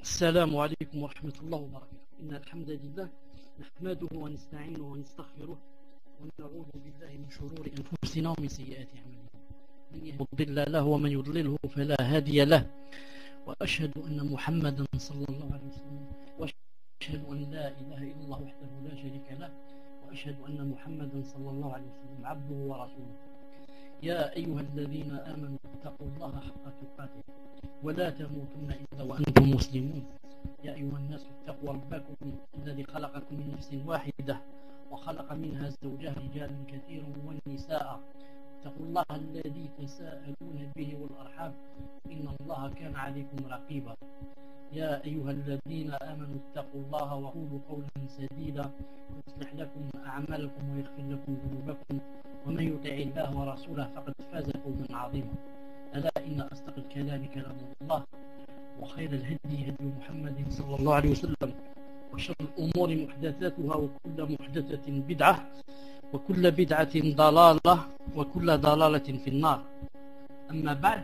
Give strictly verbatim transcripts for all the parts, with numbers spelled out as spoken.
السلام عليكم ورحمة الله وبركاته. إن الحمد لله نحمده ونستعينه ونستغفره ونعوذ بالله من شرور أنفسنا ومن سيئات أعمالنا. من يضلل له ومن يضلله فلا هادي له. وأشهد أن محمدا صلى الله عليه وسلم وأشهد أن لا إله إلا الله وحده لا شريك له وأشهد أن محمدا صلى الله عليه وسلم عبده ورسوله. يا أيها الذين آمنوا اتقوا الله حق تقاته ولا تموتن إلا وأنتم مسلمون. يا أيها الناس اتقوا ربكم الذي خلقكم من نفس واحدة وخلق منها زوجها رجالا كثيرا ونساء. اتقوا الله الذي تساءلون به والأرحام إن الله كان عليكم رقيبا. يا أيها الذين آمنوا اتقوا الله وقولوا قولا سديدا يصلح لكم أعمالكم ويغفر لكم ذنوبكم ومن يطع الله ورسوله فقد فاز فوزا عظيما. ألا إن أصدق الكلام كلام الله وخير الهدي هدي محمد صلى الله عليه وسلم وشر الأمور محدثاتها وكل محدثة بدعة وكل بدعة ضلالة وكل ضلالة في النار. أما بعد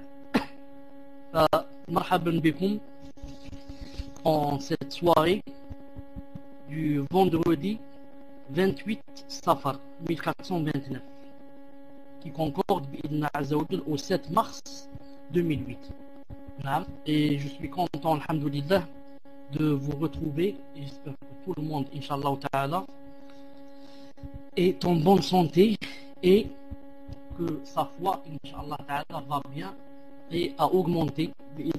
فمرحبا بكم en cette soirée du vendredi vingt-huit Safar mille quatre cent vingt-neuf qui concorde au sept mars deux mille huit. Et je suis content, alhamdoulilah, de vous retrouver et j'espère que tout le monde, Inch'Allah ta'ala, est en bonne santé et que sa foi, Inch'Allah ta'ala, va bien et a augmenté.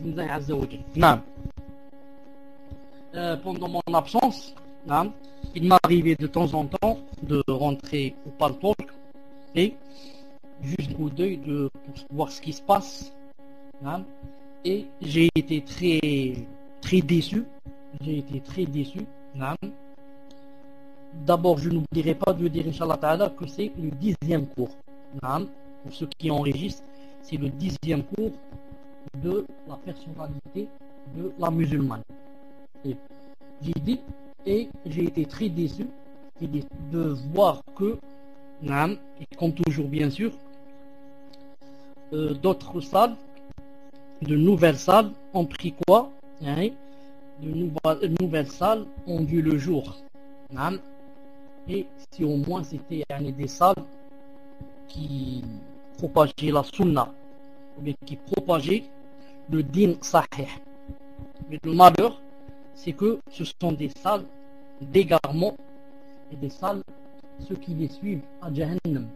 Euh, pendant mon absence, hein, il m'arrivait de temps en temps de rentrer au Paltalk et juste un coup d'œil de, pour voir ce qui se passe. Hein, et j'ai été très très déçu. J'ai été très déçu. Hein. D'abord, je n'oublierai pas de dire, Inch'Allah Ta'ala, que c'est le dixième cours. Hein, pour ceux qui enregistrent, c'est le dixième cours de la personnalité de la musulmane. Et j'ai dit, et j'ai été très déçu de voir que, et comme toujours bien sûr, euh, d'autres salles, de nouvelles salles ont pris quoi, hein, de nouvelles, nouvelles salles ont vu le jour. Hein, et si au moins c'était hein, des salles qui propageaient la sunna, ou bien qui propageaient le din sahih. Mais le malheur, c'est que ce sont des salles d'égarement et des salles, ceux qui les suivent à Jahannam.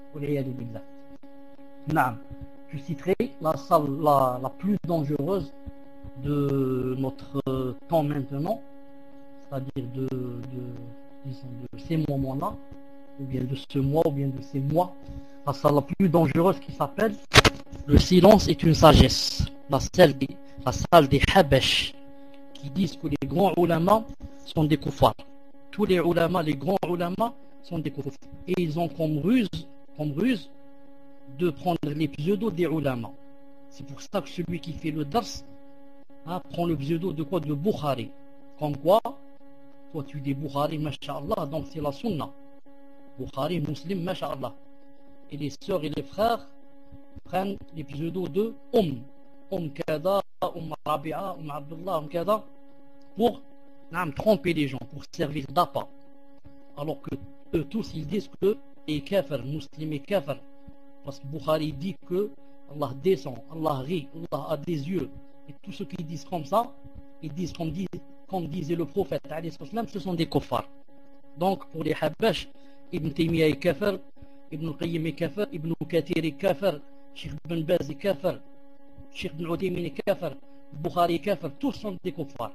Je citerai la salle la, la plus dangereuse de notre temps maintenant, c'est-à-dire de, de, disons, de ces moments-là, ou bien de ce mois, ou bien de ces mois, la salle la plus dangereuse qui s'appelle le silence est une sagesse, la salle des, la salle des Habash, qui disent que les grands ulama sont des kuffars. Tous les ulama, les grands ulama sont des kuffars. Et ils ont comme ruse, comme ruse de prendre les pseudos des ulama. C'est pour ça que celui qui fait le dars hein, prend le pseudo de quoi? De Bukhari. Comme quoi, toi tu dis Bukhari, masha'Allah, donc c'est la sunna. Bukhari, muslim, masha'Allah. Et les sœurs et les frères prennent les pseudos de Umm. Umm Kada, Umm Rabi'a, Umm Abdullah, Umm Kada, pour hein, tromper les gens, pour servir d'appât. Alors que eux tous ils disent que les kafir, musulmans et kafir, parce que Bukhari dit que Allah descend, Allah rit, Allah a des yeux. Et tous ceux qui disent comme ça, ils disent comme, dit, comme disait le prophète, ce sont des kuffars. Donc pour les Habash, Ibn Taymiyyah est kafir, Ibn Qayyim est kafir, Ibn Kathir est kafir, Sheikh Ibn Baz est kafir, Cheikh Ibn Uthaymin est kafir, Bukhari est kafir, tous sont des kuffars.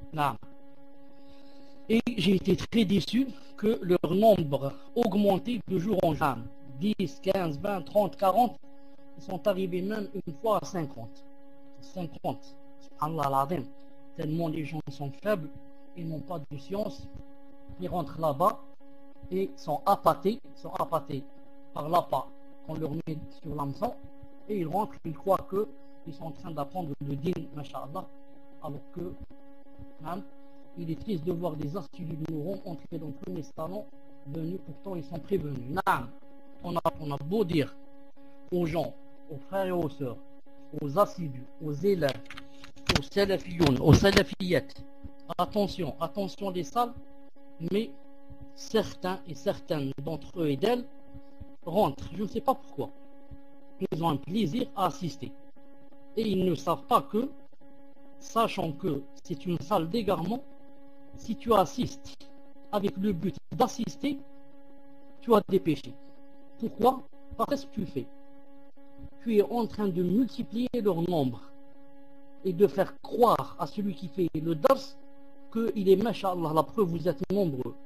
Et j'ai été très déçu que leur nombre augmentait de jour en jour. dix, quinze, vingt, trente, quarante, ils sont arrivés même une fois à cinquante. cinquante. Allah l'adem. Tellement les gens sont faibles, ils n'ont pas de science, ils rentrent là-bas et sont appâtés, sont appâtés par l'appât qu'on leur met sur l'hameçon et ils rentrent, ils croient que ils sont en train d'apprendre le din, masha'Allah, alors que hein, il est triste de voir des assidus de Nouron entrer dans tous les salons venus, pourtant ils sont prévenus. Naam, on a, on a beau dire aux gens, aux frères et aux sœurs, aux assidus, aux élèves, aux salafiyoun, aux salafiyat, attention, attention les salles, mais certains et certaines d'entre eux et d'elles rentrent, je ne sais pas pourquoi. Ils ont un plaisir à assister. Et ils ne savent pas que, sachant que c'est une salle d'égarement, si tu assistes avec le but d'assister, tu as des péchés. Pourquoi? Parce que tu fais. Tu es en train de multiplier leur nombre et de faire croire à celui qui fait le dars qu'il est masha'Allah, la preuve vous êtes nombreux.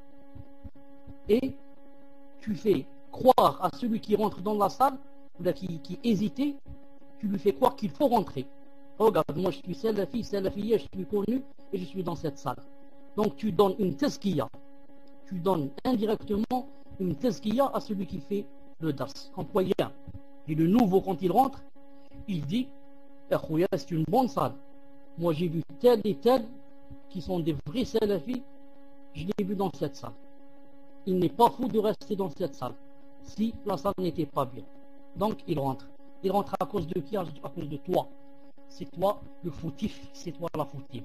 Et tu fais croire à celui qui rentre dans la salle, qui, qui hésitait, tu lui fais croire qu'il faut rentrer. Regarde, moi je suis salafi, salafiyya, je suis connu et je suis dans cette salle. Donc tu donnes une tazkiya, tu donnes indirectement une tazkiya à celui qui fait le dars. Employé. Et le nouveau, quand il rentre, il dit c'est une bonne salle. Moi j'ai vu tel et tel qui sont des vrais salafis, je l'ai vu dans cette salle. Il n'est pas fou de rester dans cette salle si la salle n'était pas bien. Donc il rentre. Il rentre à cause de qui? À cause de toi. C'est toi le fautif, c'est toi la fautive.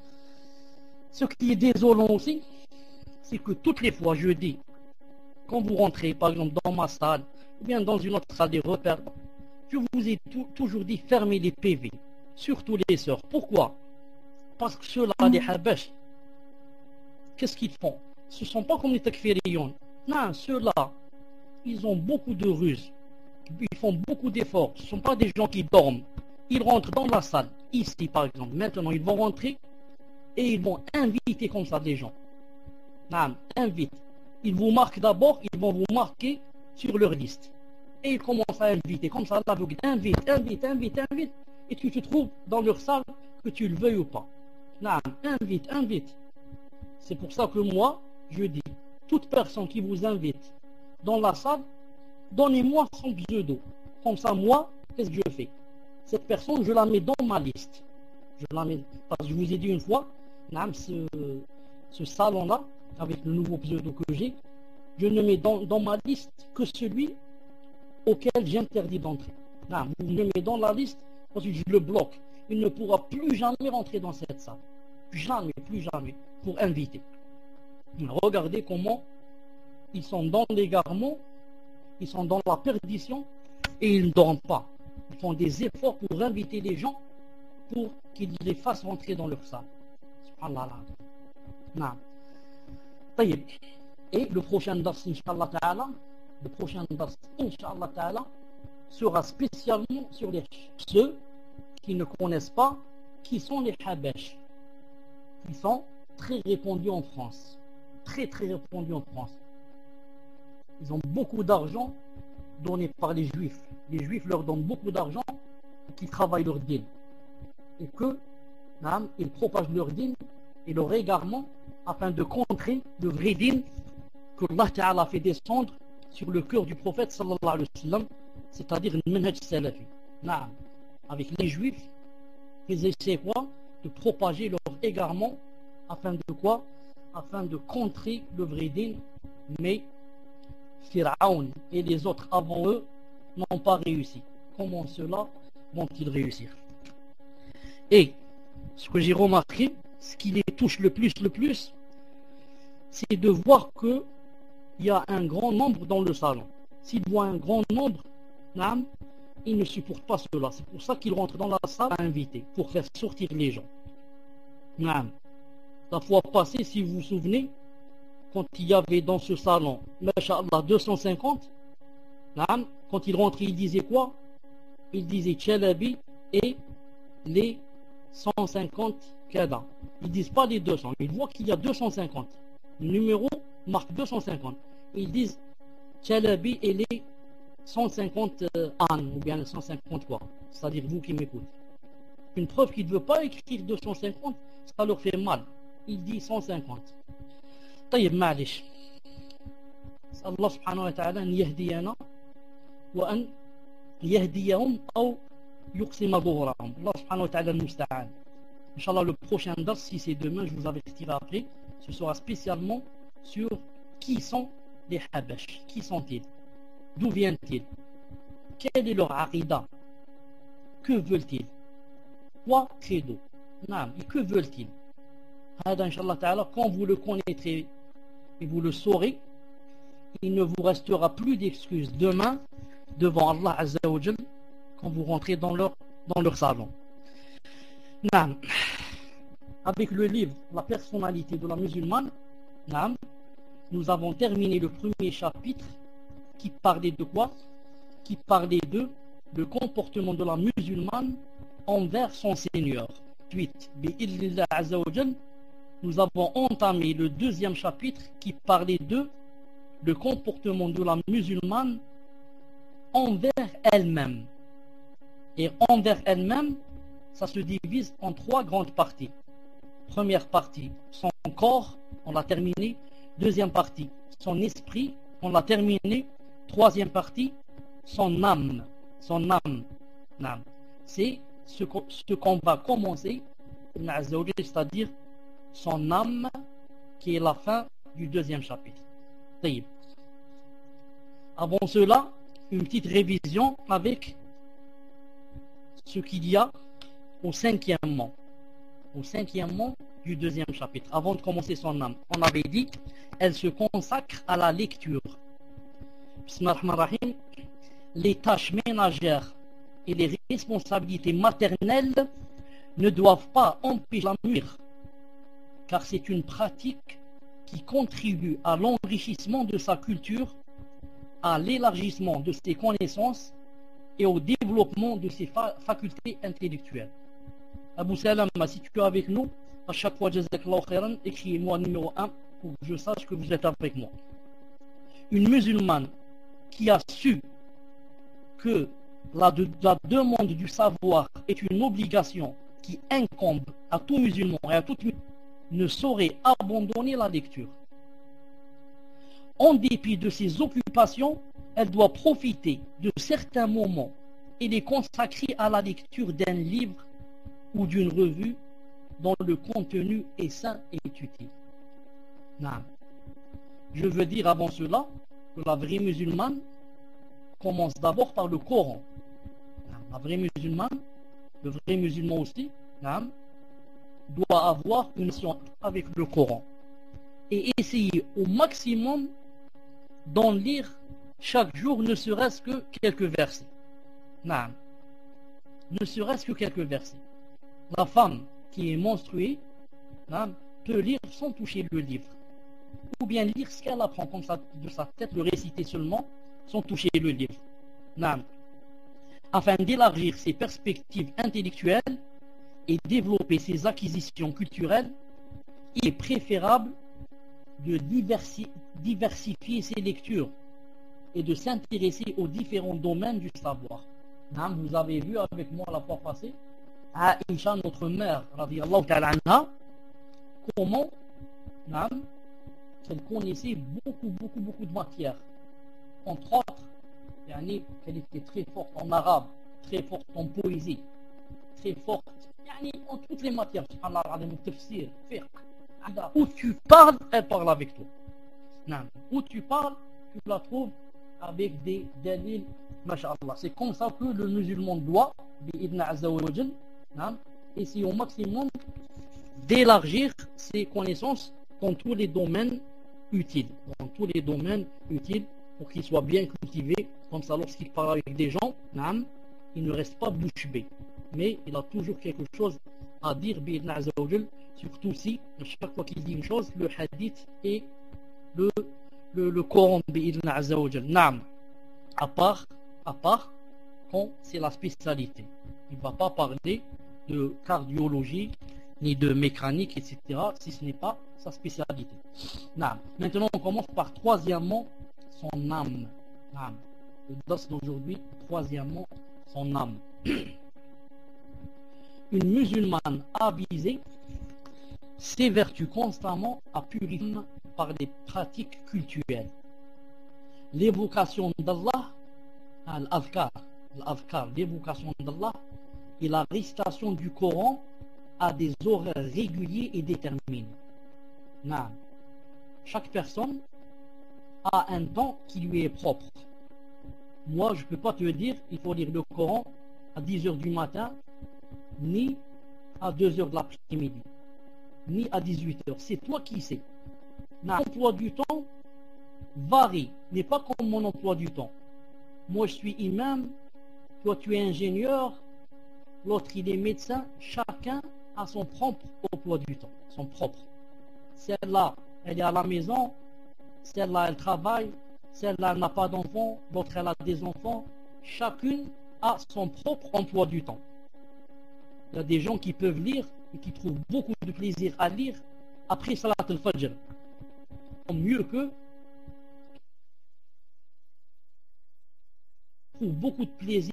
Ce qui est désolant aussi, c'est que toutes les fois je dis, quand vous rentrez par exemple dans ma salle ou bien dans une autre salle des repères, je vous ai tout, toujours dit fermez les P V, surtout les sœurs. Pourquoi? Parce que ceux-là, les habash, qu'est-ce qu'ils font? Ce ne sont pas comme les takfiriyoun. Non, ceux-là, ils ont beaucoup de ruses. Ils font beaucoup d'efforts. Ce ne sont pas des gens qui dorment. Ils rentrent dans la salle. Ici, par exemple. Maintenant, ils vont rentrer et ils vont inviter comme ça des gens. Non, invite. Ils vous marquent d'abord, ils vont vous marquer sur leur liste. Et ils commencent à inviter. Comme ça, l'aveugle. Invite, invite, invite, invite. Et tu te trouves dans leur salle, que tu le veuilles ou pas. Non, invite, invite. C'est pour ça que moi, je dis, toute personne qui vous invite dans la salle, donnez-moi son pseudo. Comme ça, moi, qu'est-ce que je fais? Cette personne, je la mets dans ma liste. Je la mets, parce que je vous ai dit une fois, ce, ce salon-là, avec le nouveau pseudo que j'ai, je ne mets dans, dans ma liste que celui auquel j'interdis d'entrer. Vous me mettez dans la liste, parce que je le bloque. Il ne pourra plus jamais rentrer dans cette salle. Jamais, plus jamais, pour inviter. Regardez comment ils sont dans l'égarement, ils sont dans la perdition et ils ne dorment pas. Ils font des efforts pour inviter les gens pour qu'ils les fassent rentrer dans leur salle. Subhanallah. Et le prochain dars, Inch'Allah Ta'ala, le prochain dars, Inch'Allah Ta'ala, sera spécialement sur les, ceux qui ne connaissent pas qui sont les habash, qui sont très répandus en France. Très très répandus en France. Ils ont beaucoup d'argent donné par les juifs. Les juifs leur donnent beaucoup d'argent pour qu'ils travaillent leur dîn. Et que, nam, ils propagent leur dîn et leur égarement afin de contrer le vrai dîn que Allah Ta'ala a fait descendre sur le cœur du prophète sallallahu alayhi wa sallam, c'est-à-dire le manhaj salafi. Nam, avec les juifs, ils essaient quoi? De propager leur égarement afin de quoi? Afin de contrer le vrai dîn, mais Pharaon et les autres avant eux n'ont pas réussi. Comment cela vont-ils réussir? Et ce que j'ai remarqué, ce qui les touche le plus, le plus, c'est de voir que il y a un grand nombre dans le salon. S'ils voient un grand nombre, nam, ils ne supportent pas cela. C'est pour ça qu'ils rentrent dans la salle à inviter, pour faire sortir les gens. Nam. La fois passée, si vous vous souvenez, quand il y avait dans ce salon, masha'Allah, deux cent cinquante, nam, quand ils rentraient, ils disaient quoi? Ils disaient Chalabi et les cent cinquante Kada. Ils ne disent pas les deux cents, ils voient qu'il y a deux cent cinquante. Le numéro marque deux cent cinquante. Ils disent Chalabi et les cent cinquante euh, Anne, ou bien les cent cinquante quoi. C'est-à-dire vous qui m'écoutez. Une preuve qu'il ne veut pas écrire deux cent cinquante, ça leur fait mal. Il dit cent cinquante. طيب معلش. الله سبحانه وتعالى أن يهدينا وأن يهديهم أو يقسم ظهورهم. الله سبحانه وتعالى المستعان. Inch'Allah, le prochain dars, si c'est demain, je vous avertirai après, ce sera spécialement sur qui sont les habash, qui sont-ils, d'où viennent-ils, quel est leur arida, que veulent-ils, quoi credo. Naam. Et que veulent-ils? Hada, Inch'Allah Ta'ala, quand vous le connaîtrez et vous le saurez, il ne vous restera plus d'excuses demain devant Allah Azza wa Jal quand vous rentrez dans leur, dans leur salon. Naam. Avec le livre La personnalité de la musulmane, naam, nous avons terminé le premier chapitre qui parlait de quoi? Qui parlait de le comportement de la musulmane envers son Seigneur. Ensuite, bi'idhnillah Azza wa Jal, nous avons entamé le deuxième chapitre qui parlait de le comportement de la musulmane envers elle-même. Et envers elle-même, ça se divise en trois grandes parties. Première partie, son corps, on l'a terminé. Deuxième partie, son esprit, on l'a terminé. Troisième partie, son âme. Son âme. âme. C'est ce qu'on va commencer, c'est-à-dire son âme, qui est la fin du deuxième chapitre. Avant cela, une petite révision avec ce qu'il y a au cinquièmement. Au cinquièmement du deuxième chapitre. Avant de commencer son âme, on avait dit, elle se consacre à la lecture. Bismillahirrahmanirrahim. Les tâches ménagères et les responsabilités maternelles ne doivent pas empêcher la mûre, car c'est une pratique qui contribue à l'enrichissement de sa culture, à l'élargissement de ses connaissances et au développement de ses fa facultés intellectuelles. Abou Salam, si tu es avec nous, à chaque fois, Jazakallahu khairan, écrivez-moi numéro un pour que je sache que vous êtes avec moi. Une musulmane qui a su que la, de, la demande du savoir est une obligation qui incombe à tout musulman et à toute musulmane, ne saurait abandonner la lecture. En dépit de ses occupations, elle doit profiter de certains moments et les consacrer à la lecture d'un livre ou d'une revue dont le contenu est sain et utile. Non. Je veux dire avant cela que la vraie musulmane commence d'abord par le Coran. La vraie musulmane, le vrai musulman aussi, non, doit avoir une science avec le Coran et essayer au maximum d'en lire chaque jour, ne serait-ce que quelques versets. Non. Ne serait-ce que quelques versets. La femme qui est menstruée, non, peut lire sans toucher le livre, ou bien lire ce qu'elle apprend comme ça de sa tête, le réciter seulement sans toucher le livre. Non. Afin d'élargir ses perspectives intellectuelles et développer ses acquisitions culturelles, il est préférable de diversi diversifier ses lectures et de s'intéresser aux différents domaines du savoir. Non, vous avez vu avec moi la fois passée, Aïcha, notre mère, radiyallahu ta'ala anha, comment non, elle connaissait beaucoup, beaucoup, beaucoup de matières. Entre autres, yani, elle était très forte en arabe, très forte en poésie, très forte yani, en toutes les matières. Tafsir, fiqh. Où tu parles, elle parle avec toi. Non. Où tu parles, tu la trouves avec des dalils, masha'Allah. C'est comme ça que le musulman doit, bi'idna azza wa jal, essayer au maximum d'élargir ses connaissances dans tous les domaines utiles. Dans tous les domaines utiles pour qu'il soit bien cultivé. Comme ça, lorsqu'il parle avec des gens, il ne reste pas bouche bée. Mais il a toujours quelque chose à dire, bi'idna azza wa jal. Surtout si, à chaque fois qu'il dit une chose, le hadith et le, le, le Coran, bi'idna azza wa jal. Naam. À part, à part, quand c'est la spécialité. Il ne va pas parler de cardiologie, ni de mécanique, et cetera, si ce n'est pas sa spécialité. Naam. Maintenant, on commence par troisièmement, son âme. Naam. Le dars d'aujourd'hui, troisièmement, son âme. Une musulmane avisée s'évertue constamment à purifier par des pratiques cultuelles. L'évocation d'Allah, al-Adhkar, al-Adhkar, l'évocation d'Allah et la récitation du Coran à des horaires réguliers et déterminés. Non. Chaque personne a un temps qui lui est propre. Moi, je ne peux pas te dire il faut lire le Coran à dix heures du matin, ni à deux heures de l'après-midi, ni à dix-huit heures. C'est toi qui sais. Mon emploi du temps varie, n'est pas comme mon emploi du temps. Moi, je suis imam, toi, tu es ingénieur, l'autre, il est médecin. Chacun a son propre emploi du temps, son propre. Celle-là, elle est à la maison, celle-là, elle travaille, celle-là, elle n'a pas d'enfants, l'autre, elle a des enfants. Chacune a son propre emploi du temps. Il y a des gens qui peuvent lire et qui trouvent beaucoup de plaisir à lire après Salat al-Fajr. Mieux que trouvent beaucoup de plaisir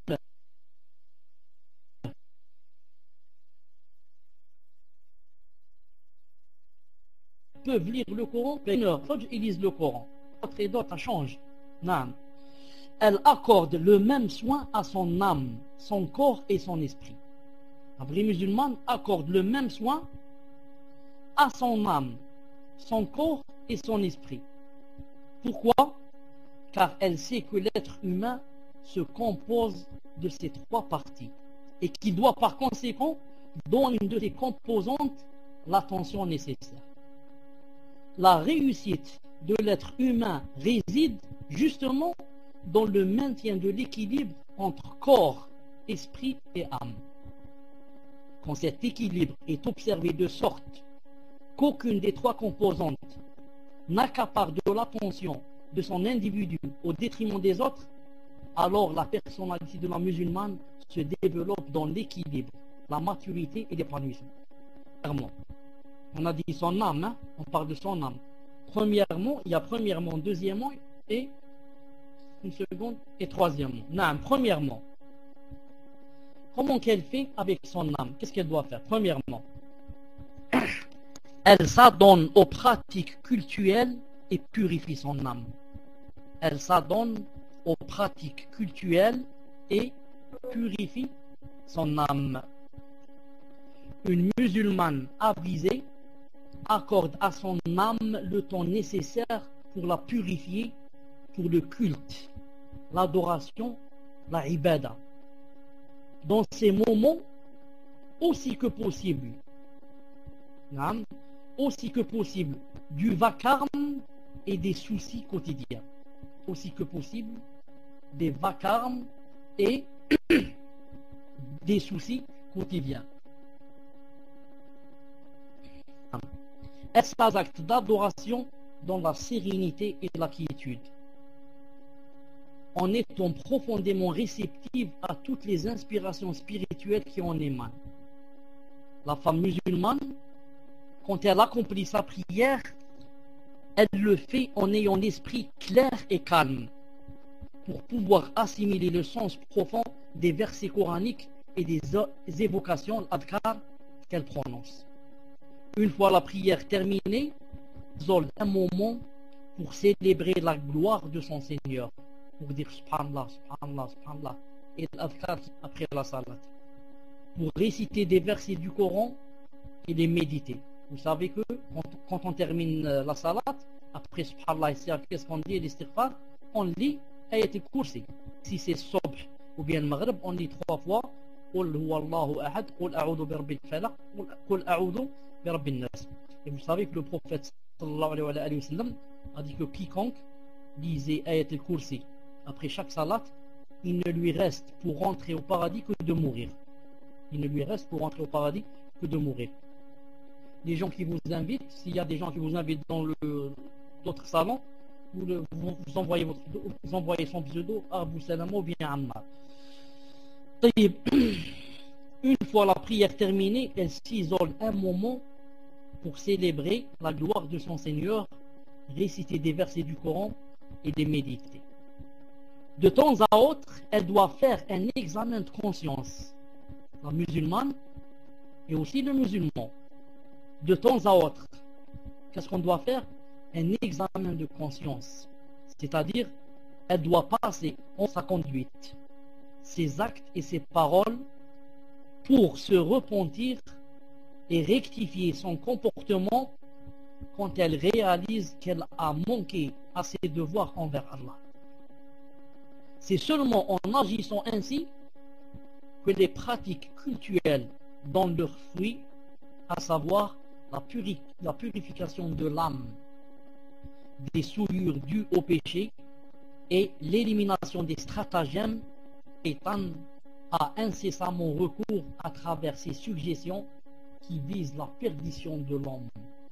peuvent lire le Coran, une heure, ils lisent le Coran. D'autres et d'autres, ça change. Non. Elle accorde le même soin à son âme, son corps et son esprit. La vraie musulmane accorde le même soin à son âme, son corps et son esprit. Pourquoi? Car elle sait que l'être humain se compose de ces trois parties et qu'il doit par conséquent donner une de ces composantes l'attention nécessaire. La réussite de l'être humain réside justement dans le maintien de l'équilibre entre corps, esprit et âme. Quand cet équilibre est observé de sorte qu'aucune des trois composantes n'accapare de l'attention de son individu au détriment des autres, alors la personnalité de la musulmane se développe dans l'équilibre, la maturité et l'épanouissement. Premièrement, on a dit son âme, hein? On parle de son âme. Premièrement, il y a premièrement, deuxièmement et une seconde et troisièmement. Non, premièrement, comment qu'elle fait avec son âme? Qu'est-ce qu'elle doit faire? Premièrement, elle s'adonne aux pratiques cultuelles et purifie son âme. Elle s'adonne aux pratiques cultuelles et purifie son âme. Une musulmane avisée accorde à son âme le temps nécessaire pour la purifier, pour le culte, l'adoration, la ibada. Dans ces moments, aussi que possible, aussi que possible, du vacarme et des soucis quotidiens. Aussi que possible, des vacarmes et des soucis quotidiens. Est-ce un acte d'adoration dans la sérénité et la quiétude, en étant profondément réceptive à toutes les inspirations spirituelles qui en émanent. La femme musulmane, quand elle accomplit sa prière, elle le fait en ayant l'esprit clair et calme, pour pouvoir assimiler le sens profond des versets coraniques et des évocations, l'adkar, qu'elle prononce. Une fois la prière terminée, isole un moment pour célébrer la gloire de son Seigneur, pour dire subhanallah, subhanallah, subhanallah, et l'adkar après la salat, pour réciter des versets du Coran et les méditer. Vous savez que quand, quand on termine la salat, après subhanallah, qu'est-ce qu'on dit, l'istighfar, on lit ayat al-kursi. Si c'est subh ou bien le maghrib, on lit trois fois Qul huwa Allahu ahad, Qul a'udhu bi rabbil falaq, Qul a'udhu bi rabbin nas. Et vous savez que le prophète sallallahu alayhi wa sallam a dit que quiconque lisait ayat al-kursi après chaque salat, il ne lui reste pour rentrer au paradis que de mourir. Il ne lui reste pour rentrer au paradis que de mourir. Les gens qui vous invitent, s'il y a des gens qui vous invitent dans le d'autres salons, vous, le, vous, vous, envoyez votre, vous envoyez son pseudo à Abu Salama ou bien à Ammar. Une fois la prière terminée, elle s'isole un moment pour célébrer la gloire de son Seigneur, réciter des versets du Coran et les méditer. De temps à autre, elle doit faire un examen de conscience, la musulmane et aussi le musulman. De temps à autre, qu'est-ce qu'on doit faire? Un examen de conscience, c'est-à-dire elle doit passer en sa conduite, ses actes et ses paroles pour se repentir et rectifier son comportement quand elle réalise qu'elle a manqué à ses devoirs envers Allah. C'est seulement en agissant ainsi que les pratiques cultuelles dans leurs fruits, à savoir la, puri- la purification de l'âme des souillures dues au péché et l'élimination des stratagèmes, Shaitan a incessamment recours à travers ses suggestions qui visent la perdition de l'homme.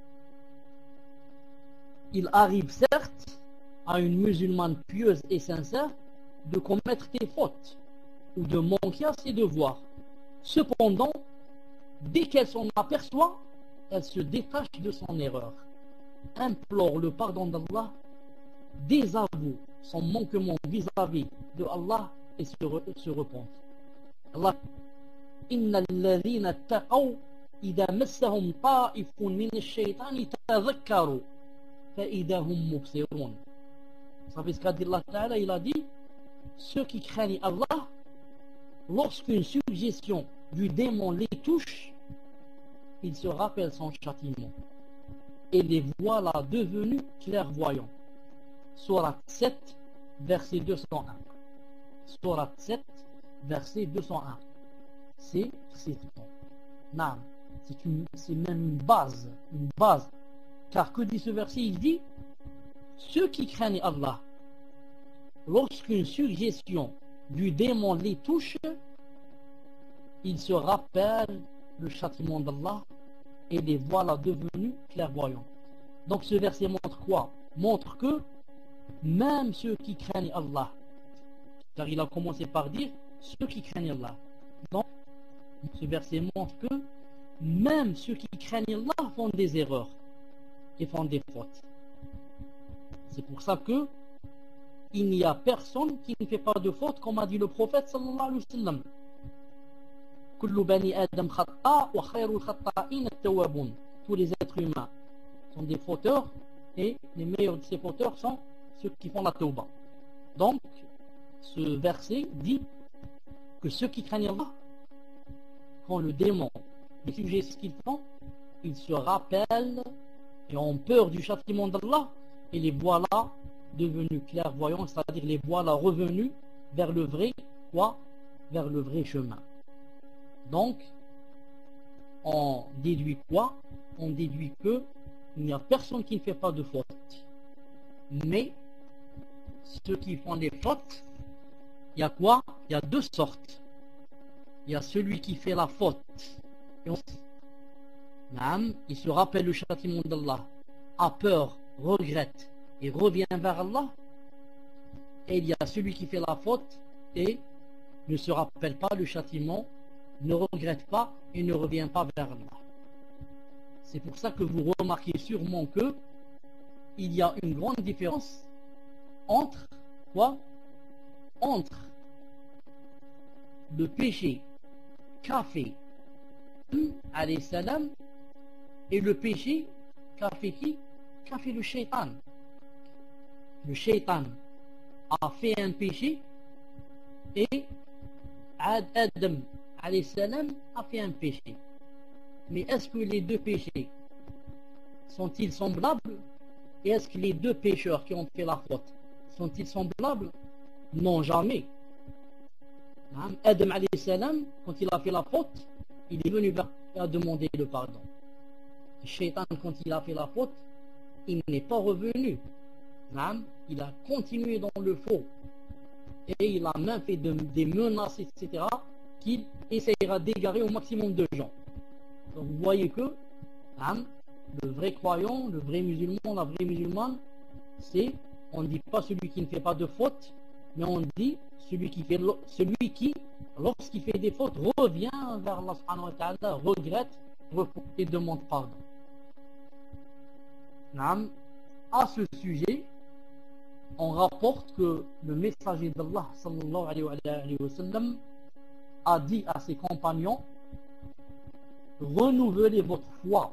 Il arrive certes à une musulmane pieuse et sincère de commettre des fautes ou de manquer à ses devoirs. Cependant, dès qu'elle s'en aperçoit, elle se détache de son erreur, implore le pardon d'Allah, désavoue son manquement vis-à-vis de Allah et se, re, se repent. Allah Inna alladhina taqaw idha massahum ta'ifun min ash-shaytani tadhakkaru fa idha hum mubsirun. Vous savez ce qu'a dit Allah Ta'ala? Il a dit, ceux qui craignent Allah, lorsqu'une suggestion du démon les touche, ils se rappellent son châtiment et les voilà devenus clairvoyants. Sourate sept, verset deux cent un. Sourate sept, verset deux cent un. C'est c'est non, c'est une c'est même une base, une base. Car que dit ce verset? Il dit, ceux qui craignent Allah, lorsqu'une suggestion du démon les touche, ils se rappellent le châtiment d'Allah et les voilà devenus clairvoyants. Donc ce verset montre quoi? Montre que même ceux qui craignent Allah, car il a commencé par dire ceux qui craignent Allah. Donc ce verset montre que même ceux qui craignent Allah font des erreurs et font des fautes. C'est pour ça que il n'y a personne qui ne fait pas de faute, comme a dit le prophète sallallahu alayhi wa sallam. Kullu bani Adam khata wa khayrul khata'in at-tawwabun. Tous les êtres humains sont des fauteurs et les meilleurs de ces fauteurs sont ceux qui font la tawba. Donc ce verset dit que ceux qui craignent Allah, quand le démon les sujets ce qu'ils font, ils se rappellent et ont peur du châtiment d'Allah et les voilà devenus clairvoyants, c'est-à-dire les voilà revenus vers le vrai quoi, vers le vrai chemin. Donc on déduit quoi? On déduit que il n'y a personne qui ne fait pas de faute, mais ceux qui font des fautes, il y a quoi? Il y a deux sortes. Il y a celui qui fait la faute et on... il se rappelle le châtiment d'Allah, a peur, regrette et revient vers Allah. Et il y a celui qui fait la faute et ne se rappelle pas le châtiment, ne regrette pas et ne revient pas vers Allah. C'est pour ça que vous remarquez sûrement que il y a une grande différence entre quoi? Entre le péché qu'a fait alayhi salam et le péché qu'a fait qui? Qu'a fait le shaitan. Le shaitan a fait un péché et Adam alayhi salam a fait un péché. Mais est-ce que les deux péchés sont-ils semblables? Et est-ce que les deux pécheurs qui ont fait la faute sont-ils semblables? Non, jamais. Adam alayhi salam, quand il a fait la faute, il est venu vers à demander le pardon. Le shaitan, quand il a fait la faute, il n'est pas revenu. Il a continué dans le faux. Et il a même fait de, des menaces, et cetera, qu'il essayera d'égarer au maximum de gens. Donc vous voyez que hein, le vrai croyant, le vrai musulman, la vraie musulmane, c'est, on ne dit pas celui qui ne fait pas de faute, mais on dit celui qui fait, celui qui, lorsqu'il fait des fautes, revient vers Allah subhanahu wa ta'ala, regrette et demande pardon. Naam. À ce sujet, on rapporte que le messager d'Allah sallallahu alayhi wa sallam a dit à ses compagnons: renouvelez votre foi.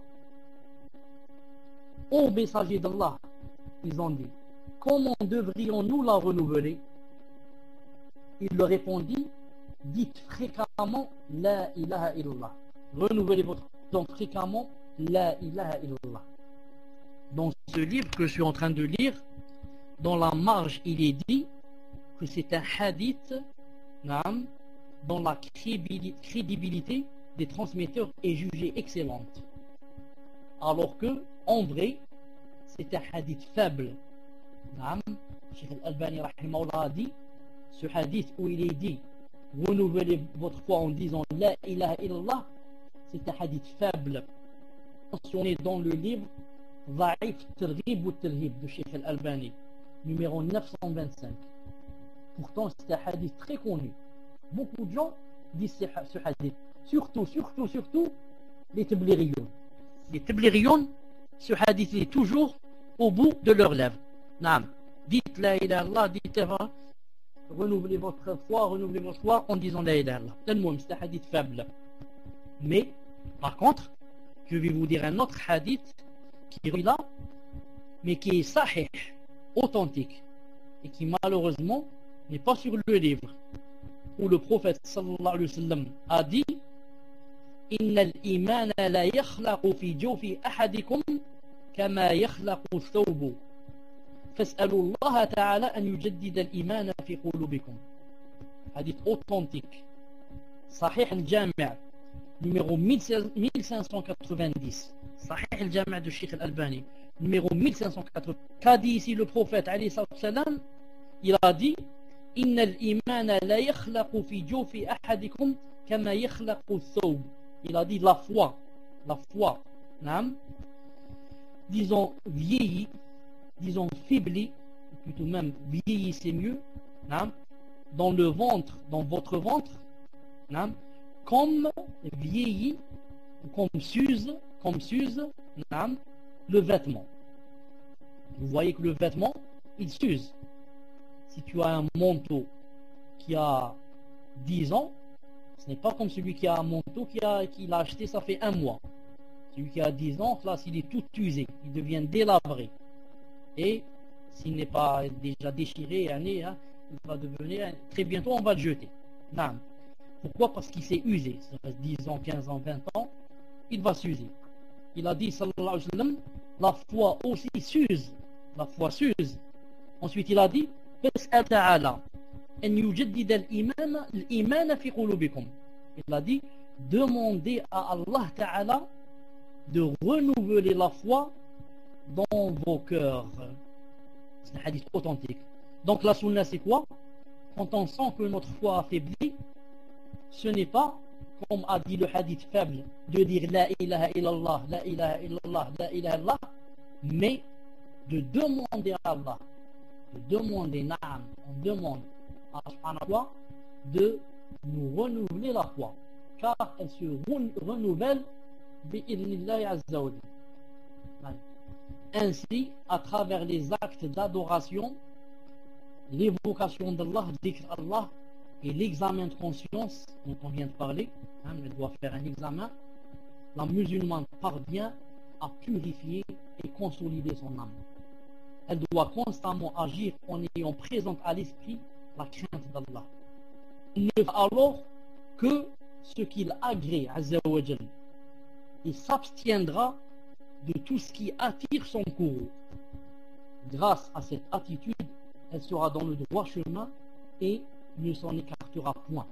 Ô messager d'Allah, ils ont dit, comment devrions-nous la renouveler? Il leur répondit: dites fréquemment la ilaha illallah. Renouvelez votre donc fréquemment la ilaha illallah. Dans ce livre que je suis en train de lire, dans la marge, il est dit que c'est un hadith dont la crédibilité des transmetteurs est jugée excellente. Alors que, en vrai, c'est un hadith faible. Naam, Cheikh Al-Albani rahimahullah a dit, ce hadith où il est dit, renouvelez votre foi en disant La ilaha illallah, c'est un hadith faible. Mentionné dans le livre Da'if Targhib ou Tarhib de Cheikh Al-Albani, numéro neuf cent vingt-cinq. Pourtant, c'est un hadith très connu. Beaucoup de gens disent ce hadith. Surtout, surtout, surtout, les Tabliriyoun. Les Tabliriyoun, ce hadith est toujours au bout de leurs lèvres. Naam. Dites la ilaha illallah, dites renouvelez votre foi, renouvelez votre foi en disant la ilaha illallah. C'est un hadith faible. Mais, par contre, je vais vous dire un autre hadith qui est là, mais qui est sahih, authentique, et qui malheureusement n'est pas sur le livre, où le prophète sallallahu alayhi wa sallam a dit إن الإيمان لا يخلق في جوف أحدكم كما يخلق الثوب فاسألوا الله تعالى أن يجدد الإيمان في قلوبكم. حديث authentique, صحيح الجامع numéro mille cinq cent quatre-vingt-dix, صحيح الجامع de Cheikh Al-Albani numéro mille cinq cent quatre-vingt-dix. Qu'a dit ici le prophète alayhi salam? Il a dit إن الإيمان لا يخلق في جوف أحدكم كما يخلق الثوب. Il a dit la foi, la foi, nam, disons vieilli, disons faibli, plutôt même vieilli c'est mieux, nam, dans le ventre, dans votre ventre, nam, comme vieilli, comme s'use, comme s'use, nam, le vêtement. Vous voyez que le vêtement, il s'use. Si tu as un manteau qui a dix ans, ce n'est pas comme celui qui a un manteau qui a, qui l'a acheté, ça fait un mois. Celui qui a dix ans, là, s'il est tout usé, il devient délabré. Et s'il n'est pas déjà déchiré, hein, il va devenir, très bientôt, on va le jeter. Non. Pourquoi? Parce qu'il s'est usé. Ça fait dix ans, quinze ans, vingt ans, il va s'user. Il a dit, sallallahu alayhi wa sallam, la foi aussi s'use. La foi s'use. Ensuite, il a dit, فَاسْأَلْ تَعَالَى أن يجدد الإيمان الإيمان في قلوبكم. Il a dit demandez à Allah Ta'ala de renouveler la foi dans vos cœurs. C'est un hadith authentique. Donc la sunna c'est quoi? Quand on sent que notre foi affaiblit, ce n'est pas comme a dit le hadith faible de dire la ilaha illallah, la ilaha illallah, la ilaha illallah, mais de demander à Allah, de demander na'am, on demande de nous renouveler la foi, car elle se renouvelle bi'idhnillahi azza wa jalla. Ainsi, à travers les actes d'adoration, l'évocation d'Allah, d'Ikr Allah et l'examen de conscience dont on vient de parler, hein, elle doit faire un examen, la musulmane parvient à purifier et consolider son âme. Elle doit constamment agir en ayant présente à l'esprit la crainte d'Allah. Il ne fait alors que ce qu'il agrée, Azza wa Jal. Il s'abstiendra de tout ce qui attire son courroux. Grâce à cette attitude, elle sera dans le droit chemin et ne s'en écartera point.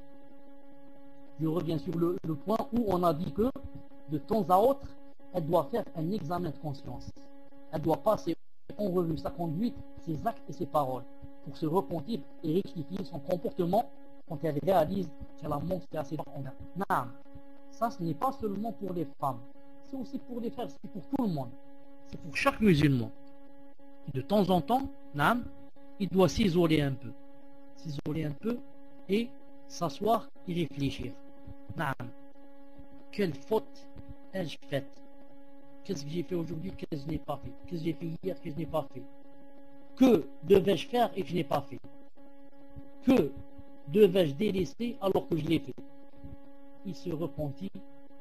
Je reviens sur le, le point où on a dit que de temps à autre, elle doit faire un examen de conscience. Elle doit passer en revue sa conduite, ses actes et ses paroles, pour se repentir et rectifier son comportement quand elle réalise qu'elle a manqué assez envers. Non, ça ce n'est pas seulement pour les femmes, c'est aussi pour les frères, c'est pour tout le monde, c'est pour chaque musulman. De temps en temps, non, il doit s'isoler un peu, s'isoler un peu et s'asseoir et réfléchir. Non, quelle faute ai-je faite? Qu'est-ce que j'ai fait aujourd'hui? Qu'est-ce que je n'ai pas fait? Qu'est-ce que j'ai fait hier? Qu'est-ce que je n'ai pas fait? Que devais-je faire et que je n'ai pas fait? Que devais-je délaisser alors que je l'ai fait? Il se repentit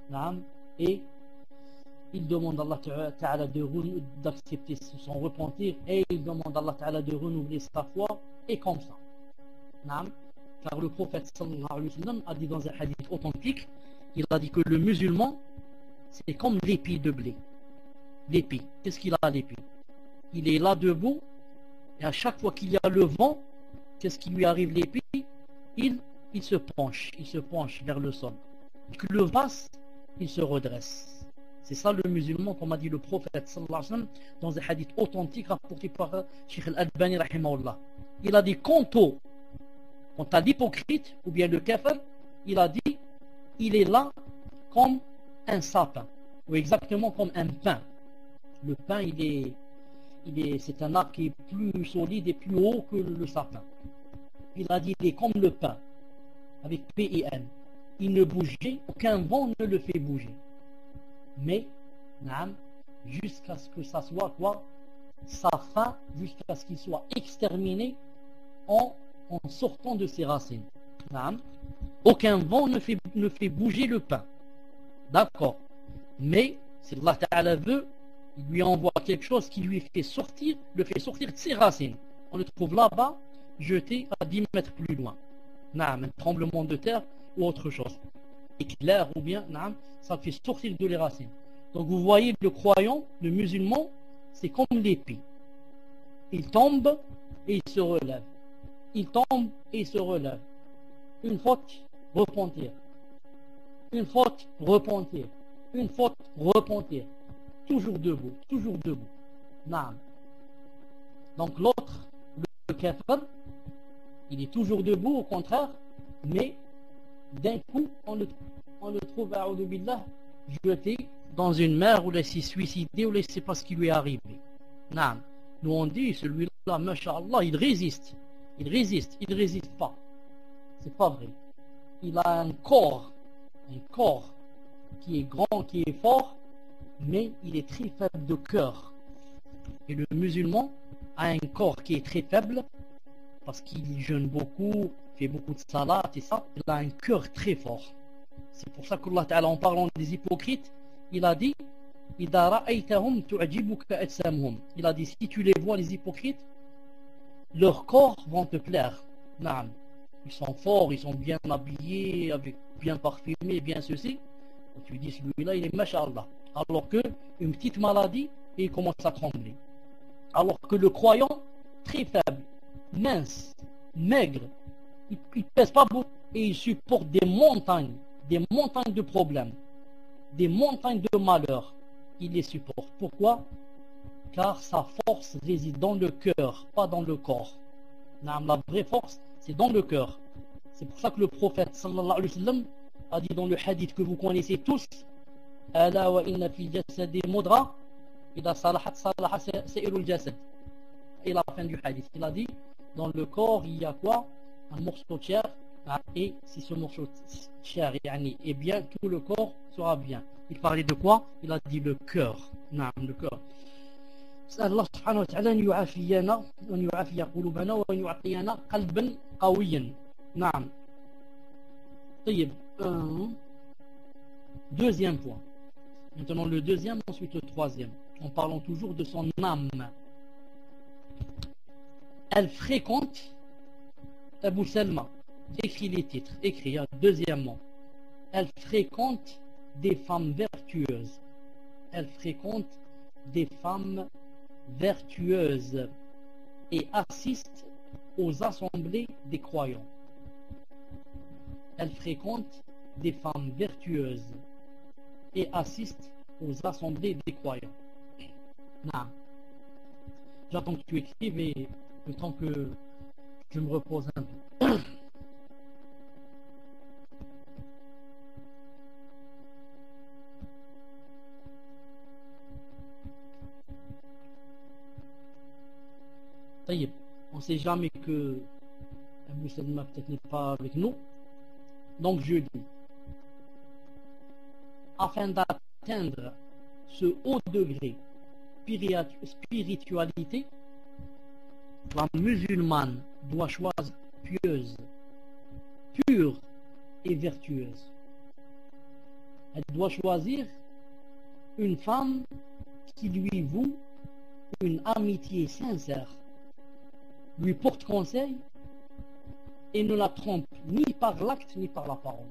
et il demande à Allah Ta'ala d'accepter son repentir et il demande à Allah Ta'ala de renouveler sa foi et comme ça. Car le prophète sallallahu alayhi wa sallam a dit dans un hadith authentique, il a dit que le musulman c'est comme l'épi de blé. L'épi, qu'est-ce qu'il a l'épi? Il est là debout et à chaque fois qu'il y a le vent, qu'est-ce qui lui arrive l'épi? il, il se penche, il se penche vers le sol. que le vase, il se redresse. C'est ça le musulman, comme a dit le prophète sallallahu alayhi wa sallam, dans un hadith authentique rapporté par Cheikh Al-Albani rahimahullah. Il a dit quant au, quant à l'hypocrite ou bien le kafir, il a dit il est là comme un sapin, ou exactement comme un pin. Le pin, il est, il est, c'est un arbre qui est plus solide et plus haut que le sapin. Il a dit il est comme le pin, avec P et N. Il ne bougeait, aucun vent ne le fait bouger. Mais, jusqu'à ce que ça soit quoi, sa fin, jusqu'à ce qu'il soit exterminé en, en sortant de ses racines. Aucun vent ne fait, ne fait bouger le pain. D'accord. Mais, si Allah Ta'ala veut, il lui envoie quelque chose qui lui fait sortir, le fait sortir de ses racines. On le trouve là-bas, jeté à dix mètres plus loin. Un tremblement de terre ou autre chose. Éclair ou bien, ça fait sortir de les racines. Donc vous voyez, le croyant, le musulman, c'est comme l'épée. Il tombe et il se relève. Il tombe et il se relève. Une faute, repentir. Une faute, repentir. Une faute, repentir. Toujours debout, toujours debout. Naam. Donc l'autre, le kafir, il est toujours debout, au contraire, mais d'un coup, on le, on le trouve, a'oudhu billah, jeté dans une mer ou laissé suicider ou laissé pas ce qui lui est arrivé. Naam. Nous on dit, celui-là, masha'Allah, il résiste. Il résiste, il ne résiste pas. C'est pas vrai. Il a un corps, un corps qui est grand, qui est fort, mais il est très faible de cœur. Et le musulman a un corps qui est très faible parce qu'il jeûne beaucoup, fait beaucoup de salat et ça. Il a un cœur très fort. C'est pour ça qu'Allah Ta'ala, en parlant des hypocrites, il a dit il a dit si tu les vois, les hypocrites, leurs corps vont te plaire. Naam. Ils sont forts, ils sont bien habillés, avec, bien parfumés, bien ceci. Et tu dis celui-là, il est masha'Allah. Alors que une petite maladie, et il commence à trembler. Alors que le croyant, très faible, mince, maigre, il ne pèse pas beaucoup et il supporte des montagnes, des montagnes de problèmes, des montagnes de malheurs. Il les supporte. Pourquoi? Car sa force réside dans le cœur, pas dans le corps. La vraie force, c'est dans le cœur. C'est pour ça que le prophète sallallahu alayhi wa sallam a dit dans le hadith que vous connaissez tous, Ala wa inna fil jasadi mudra, ila salahat salaha sa'irul jasad. Et la fin du hadith, il a dit, dans le corps, il y a quoi? Un morceau de chair, et si ce morceau de chair est bien, tout le corps sera bien. Il parlait de quoi? Il a dit le cœur. Non, le cœur. Allah subhanahu wa ta'ala an yu'afiyana wa an yu'afiya qulubana wa an yu'tiyana qalban qawiyan. Naam. طيب. Deuxième point. Maintenant le deuxième, ensuite le troisième. En parlant toujours de son âme. Elle fréquente Abu Salma. Écrit les titres. Écrit. Deuxièmement. Elle fréquente des femmes vertueuses. Elle fréquente des femmes vertueuses et assiste aux assemblées des croyants. Elle fréquente des femmes vertueuses et assiste aux assemblées des croyants. Non. J'attends que tu écrives et le temps que je me repose un peu. On ne sait jamais que Abu Salma peut-être n'est pas avec nous. Donc je dis, afin d'atteindre ce haut degré spiritualité, la musulmane doit choisir pieuse, pure et vertueuse. Elle doit choisir une femme qui lui voue une amitié sincère, lui porte conseil et ne la trompe ni par l'acte ni par la parole.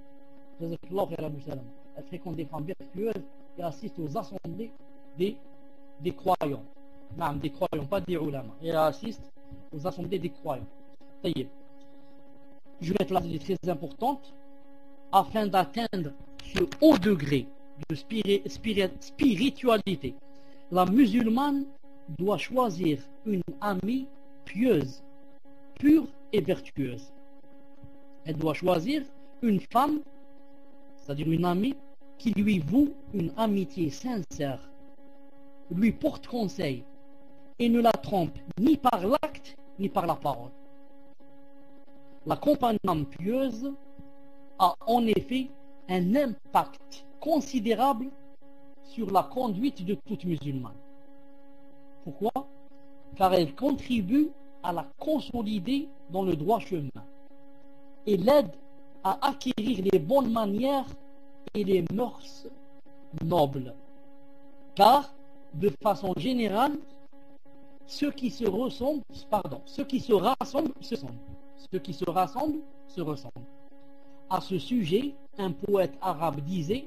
Elle fréquente des femmes vertueuses et assiste aux assemblées des, des croyants. Non, des croyants, pas des ulama. Et elle assiste aux assemblées des croyants. Je vais être là, c'est très importante. Afin d'atteindre ce haut degré de spiri- spiri- spiritualité, la musulmane doit choisir une amie pieuse, pure et vertueuse. Elle doit choisir une femme, c'est-à-dire une amie, qui lui voue une amitié sincère, lui porte conseil et ne la trompe ni par l'acte ni par la parole. La compagne pieuse a en effet un impact considérable sur la conduite de toute musulmane. Pourquoi? Car elle contribue à la consolider dans le droit chemin et l'aide à acquérir les bonnes manières et les mœurs nobles. Car, de façon générale, ceux qui se ressemblent, pardon, ceux qui se rassemblent se ressemblent. Ceux qui se rassemblent se ressemblent. À ce sujet, un poète arabe disait: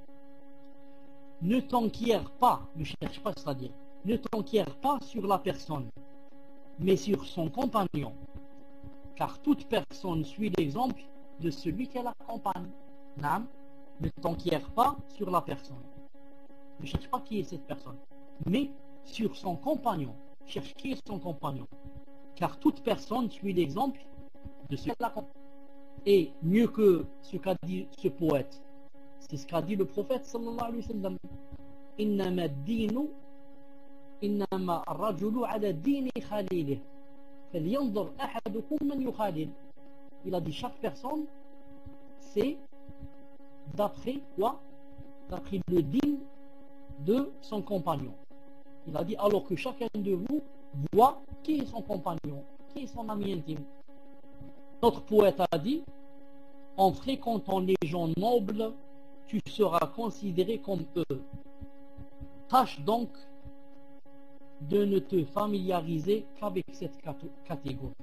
ne t'enquière pas, ne cherche pas, c'est-à-dire, ne t'enquière pas sur la personne, mais sur son compagnon, car toute personne suit l'exemple de celui qu'elle accompagne. Non, ne t'enquière pas sur la personne, ne cherche pas qui est cette personne, mais sur son compagnon, cherche qui est son compagnon, car toute personne suit l'exemple de celui qu'elle accompagne. Et mieux que ce qu'a dit ce poète, c'est ce qu'a dit le prophète sallallahu alayhi wa sallam: innama ad-dinu innama ar-rajulu ala dini khalilih falyanzur ahadukum man yukhalil. Il a dit chaque personne c'est d'après quoi? D'après le digne de son compagnon. Il a dit alors que chacun de vous voit qui est son compagnon, qui est son ami intime. Notre poète a dit: en fréquentant les gens nobles, tu seras considéré comme eux. Tâche donc de ne te familiariser qu'avec cette catégorie.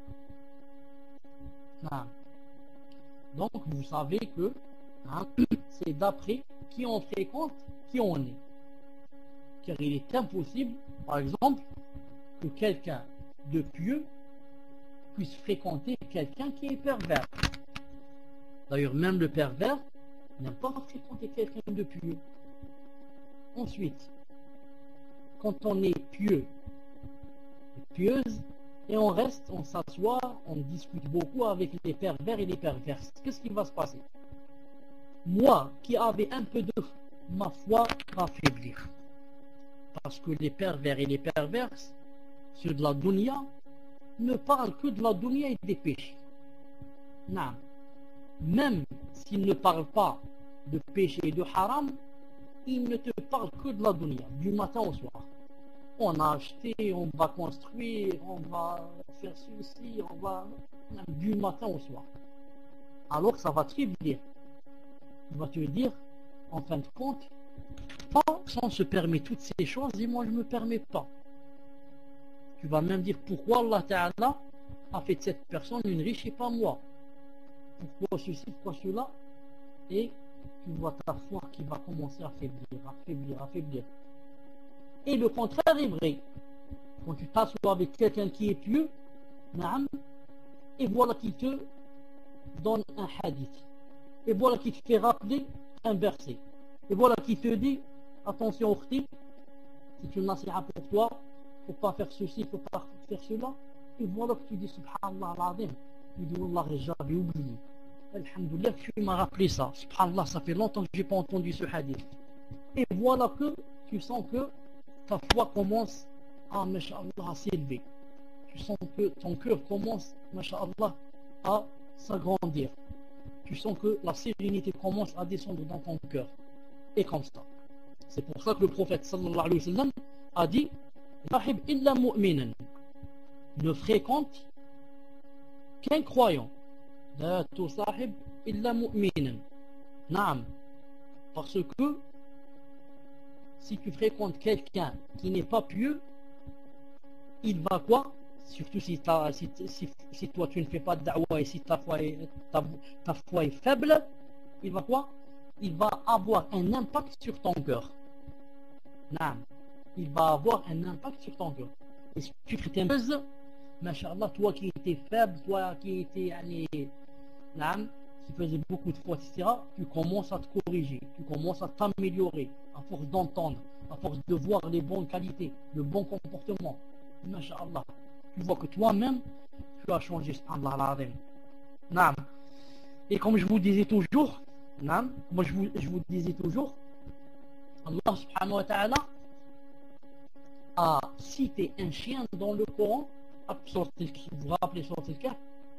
Ah. Donc vous savez que hein, c'est d'après qui on fréquente, qui on est. Car il est impossible, par exemple, que quelqu'un de pieux puisse fréquenter quelqu'un qui est pervers. D'ailleurs, même le pervers n'aime pas fréquenter quelqu'un de pieux. Ensuite, quand on est pieux et pieuse, et on reste, on s'assoit, on discute beaucoup avec les pervers et les perverses, qu'est-ce qui va se passer? Moi, qui avais un peu de ma foi, va faiblir. Parce que les pervers et les perverses, ceux de la dunya, ne parlent que de la dunya et des péchés. Non. Même s'ils ne parlent pas de péché et de haram, ils ne te parlent que de la dunya, du matin au soir. On a acheté, on va construire, on va faire ceci, on va... du matin au soir. Alors ça va te faiblir. Il va te dire, en fin de compte, pas sans se permettre toutes ces choses, et moi je ne me permets pas. Tu vas même dire pourquoi Allah Ta'ala a fait de cette personne une riche et pas moi. Pourquoi ceci, pourquoi cela? Et tu vois ta foi qui va commencer à faiblir, à faiblir, à faiblir. Et le contraire est vrai. Quand tu t'assois avec quelqu'un qui est pieux, naam, et voilà qui te donne un hadith. Et voilà qui te fait rappeler un verset. Et voilà qui te dit, attention Ukhti, c'est une nasiha pour toi, il ne faut pas faire ceci, il ne faut pas faire cela. Et voilà que tu dis subhanallah al-azim. Tu dis wallah, j'avais oublié. Alhamdoulilah, tu m'as rappelé ça. Subhanallah, ça fait longtemps que je n'ai pas entendu ce hadith. Et voilà que tu sens que ta foi commence à, masha'Allah, à s'élever. Tu sens que ton cœur commence, masha'Allah, à s'agrandir. Tu sens que la sérénité commence à descendre dans ton cœur. Et comme ça. C'est pour ça que le prophète sallallahu alayhi wa sallam a dit: Sahib illa mu'minan. Ne fréquente qu'un croyant. La tusahib illa mu'minan. Naam. Parce que si tu fréquentes quelqu'un qui n'est pas pieux, il va quoi? Surtout si, si, si, si toi tu ne fais pas de da'wah et si ta foi est, ta, ta foi est faible, il va quoi? Il va avoir un impact sur ton cœur. Non. Il va avoir un impact sur ton cœur. Et si tu fais un buzz, masha'Allah, toi qui étais faible, toi qui étais, allez, non, qui faisait beaucoup de fautes, et cetera, tu commences à te corriger, tu commences à t'améliorer, à force d'entendre, à force de voir les bonnes qualités, le bon comportement. Masha'Allah, tu vois que toi-même, tu as changé, subhanallah al-azim. Naam. Et comme je vous disais toujours, naam, moi je vous, je vous disais toujours, Allah subhanahu wa ta'ala a cité un chien dans le Coran. Vous vous rappelez sur le cas,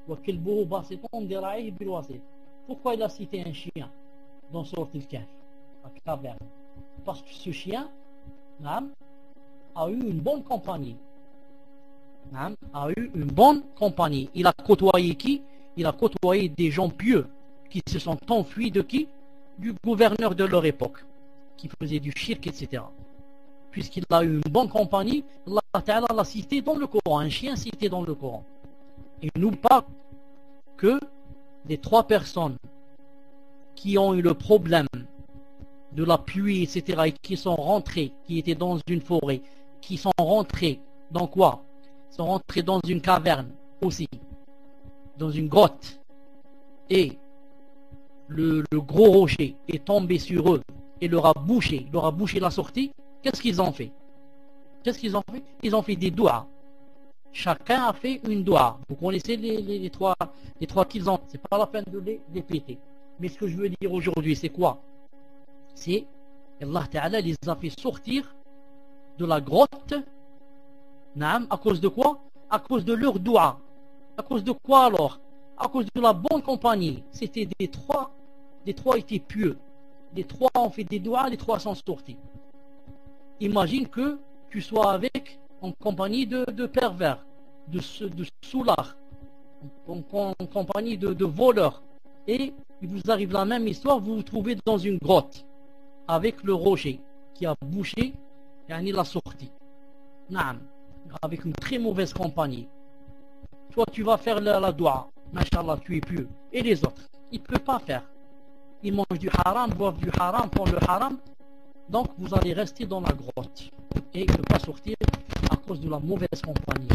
pourquoi il a cité un chien dans Sourate Al-Kahf, la caverne? Parce que ce chien naam, a eu une bonne compagnie. Naam, a eu une bonne compagnie. Il a côtoyé qui? Il a côtoyé des gens pieux qui se sont enfuis de qui? Du gouverneur de leur époque, qui faisait du shirk, et cetera. Puisqu'il a eu une bonne compagnie, Allah Ta'ala l'a cité dans le Coran, un chien cité dans le Coran. Et n'oublie pas que les trois personnes qui ont eu le problème de la pluie, et cetera, et qui sont rentrées, qui étaient dans une forêt, qui sont rentrées dans quoi? Ils sont rentrés dans une caverne aussi, dans une grotte, et le, le gros rocher est tombé sur eux et leur a bouché, leur a bouché la sortie. Qu'est-ce qu'ils ont fait? Qu'est-ce qu'ils ont fait? Ils ont fait des doigts. Chacun a fait une doigt. Vous connaissez les, les, les trois, les trois qu'ils ont. C'est pas la peine de les répéter. Mais ce que je veux dire aujourd'hui, c'est quoi? C'est Allah Ta'ala les a fait sortir de la grotte. Naam, à cause de quoi? À cause de leur doigt. À cause de quoi alors? À cause de la bonne compagnie. C'était des trois. Les trois étaient pieux. Les trois ont fait des doigts, les trois sont sortis. Imagine que tu sois avec en compagnie de, de pervers, de, de soulards, en, en, en compagnie de, de voleurs, et il vous arrive la même histoire, vous vous trouvez dans une grotte avec le rocher qui a bouché et la sortie. Naam, avec une très mauvaise compagnie. Toi tu vas faire la, la doua, Masha'Allah, tu es pieux, et les autres, ils ne peuvent pas faire. Ils mangent du haram, boivent du haram, font le haram. Donc vous allez rester dans la grotte et ne pas sortir à cause de la mauvaise compagnie.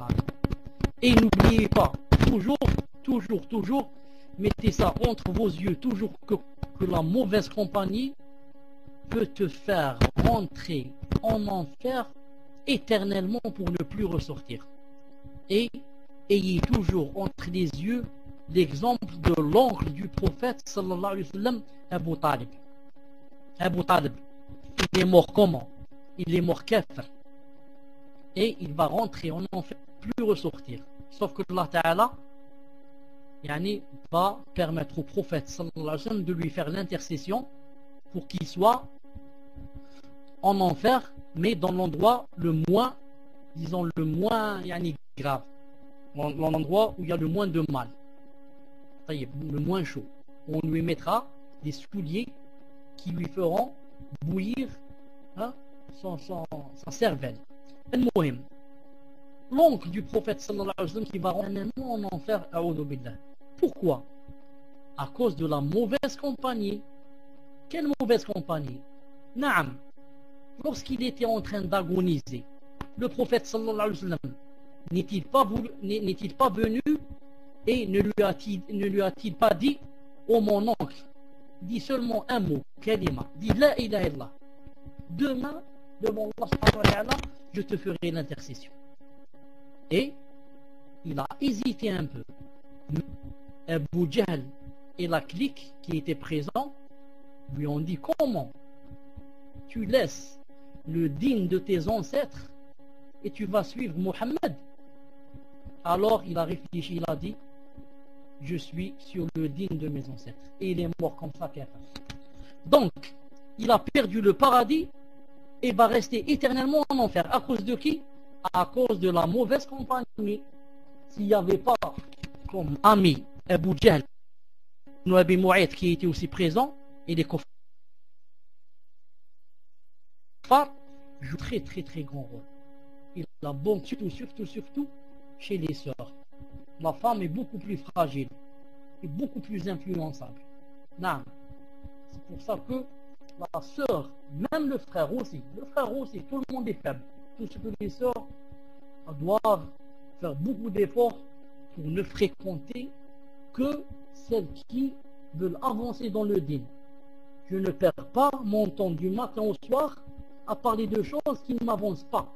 Et n'oubliez pas, toujours, toujours, toujours, mettez ça entre vos yeux, toujours que, que la mauvaise compagnie peut te faire rentrer en enfer éternellement pour ne plus ressortir. Et ayez toujours entre les yeux l'exemple de l'oncle du prophète sallallahu alayhi wa sallam, Abu Talib. Abu Talib. Il est mort comment? Il est mort kafir. Et il va rentrer en enfer, plus ressortir. Sauf que Allah Ta'ala yani, va permettre au prophète sallallahu alayhi wa sallam de lui faire l'intercession pour qu'il soit en enfer, mais dans l'endroit le moins, disons le moins yani, grave. L'endroit où il y a le moins de mal. Le moins chaud. On lui mettra des souliers qui lui feront bouillir hein, son, son, sa cervelle. L'oncle du prophète sallallahu alayhi wa sallam qui va rentrer en enfer, a'udhu billah. Pourquoi? À cause de la mauvaise compagnie. Quelle mauvaise compagnie? Naam. Lorsqu'il était en train d'agoniser, le prophète sallallahu alayhi wa sallam n'est-il pas, n'est-il pas venu et ne lui a-t-il, ne lui a-t-il pas dit: oh mon oncle, dis seulement un mot, kalima, dis la ilaha illallah. Demain, devant Allah subhanahu wa ta'ala, je te ferai l'intercession. Et il a hésité un peu. Abu Jahl et la clique qui était présent lui ont dit: comment tu laisses le digne de tes ancêtres et tu vas suivre Mohammed? Alors il a réfléchi, il a dit: je suis sur le digne de mes ancêtres. Et il est mort comme ça. Donc, il a perdu le paradis et va rester éternellement en enfer. À cause de qui? À cause de la mauvaise compagnie. S'il n'y avait pas comme ami Abu Jahl, Abi Mu'ayt qui était aussi présent, et les kuffars jouent très très très grand rôle. Il a bon, surtout, surtout, surtout chez les sœurs. La femme est beaucoup plus fragile et beaucoup plus influençable. Non. C'est pour ça que la sœur, même le frère aussi, le frère aussi, tout le monde est faible. Tout ce que les sœurs doivent faire beaucoup d'efforts pour ne fréquenter que celles qui veulent avancer dans le dîn. Je ne perds pas mon temps du matin au soir à parler de choses qui ne m'avancent pas.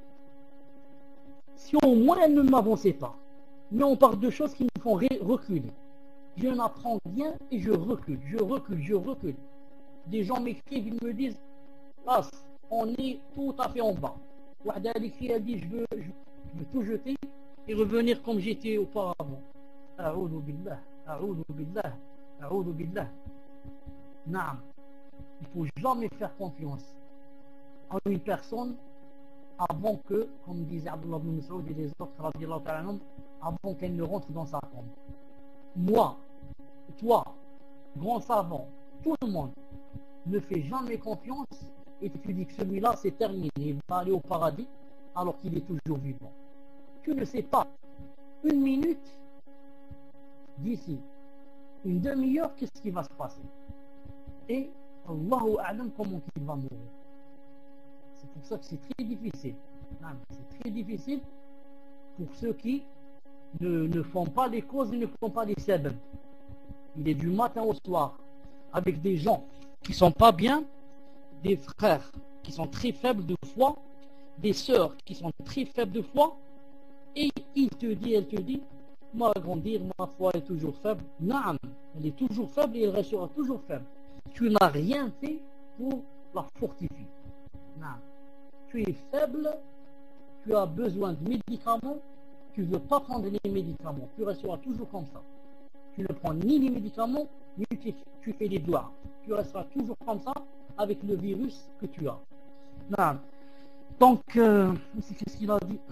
Si au moins elles ne m'avançaient pas, mais on parle de choses qui me font reculer. Je n'apprends rien et je recule, je recule, je recule. Des gens m'écrivent, ils me disent, ah, on est tout à fait en bas. Wahda elle écrit, elle dit, je veux, je, je veux tout jeter et revenir comme j'étais auparavant. A'oudou billah, a'oudou billah, a'oudou billah. Naam. Il ne faut jamais faire confiance à une personne avant que, comme disait Abdullah ibn Mas'oud et les autres, avant qu'elle ne rentre dans sa tombe. Moi, toi, grand savant, tout le monde ne fait jamais confiance et tu dis que celui-là c'est terminé, il va aller au paradis alors qu'il est toujours vivant. Tu ne sais pas. Une minute d'ici, une demi-heure, qu'est-ce qui va se passer? Et Allahu a'lam comment il va mourir. C'est pour ça que c'est très difficile. C'est très difficile pour ceux qui ne, ne font pas les causes et ne font pas les sabab. Il est du matin au soir avec des gens qui sont pas bien, des frères qui sont très faibles de foi, des sœurs qui sont très faibles de foi, et il te dit, elle te dit, moi grandir, ma foi est toujours faible. Naam, elle est toujours faible et elle restera toujours faible. Tu n'as rien fait pour la fortifier. Naam. Tu es faible, tu as besoin de médicaments, tu ne veux pas prendre les médicaments, tu resteras toujours comme ça. Tu ne prends ni les médicaments, ni tu, tu fais les doigts. Tu resteras toujours comme ça avec le virus que tu as. Non. Donc, euh, qu'est-ce qu'il a dit?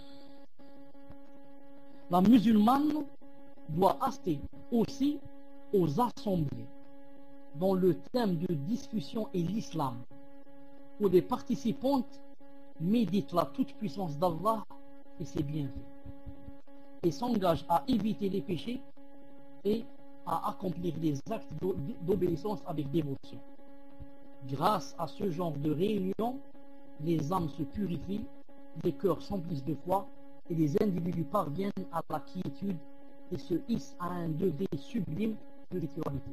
La musulmane doit assister aussi aux assemblées dont le thème de discussion est l'islam, où les participantes méditent la toute-puissance d'Allah et ses bienfaits, et s'engagent à éviter les péchés et à accomplir des actes d'obéissance avec dévotion. Grâce à ce genre de réunion, les âmes se purifient, les cœurs s'emplissent de foi et les individus parviennent à la quiétude et se hissent à un degré sublime de spiritualité.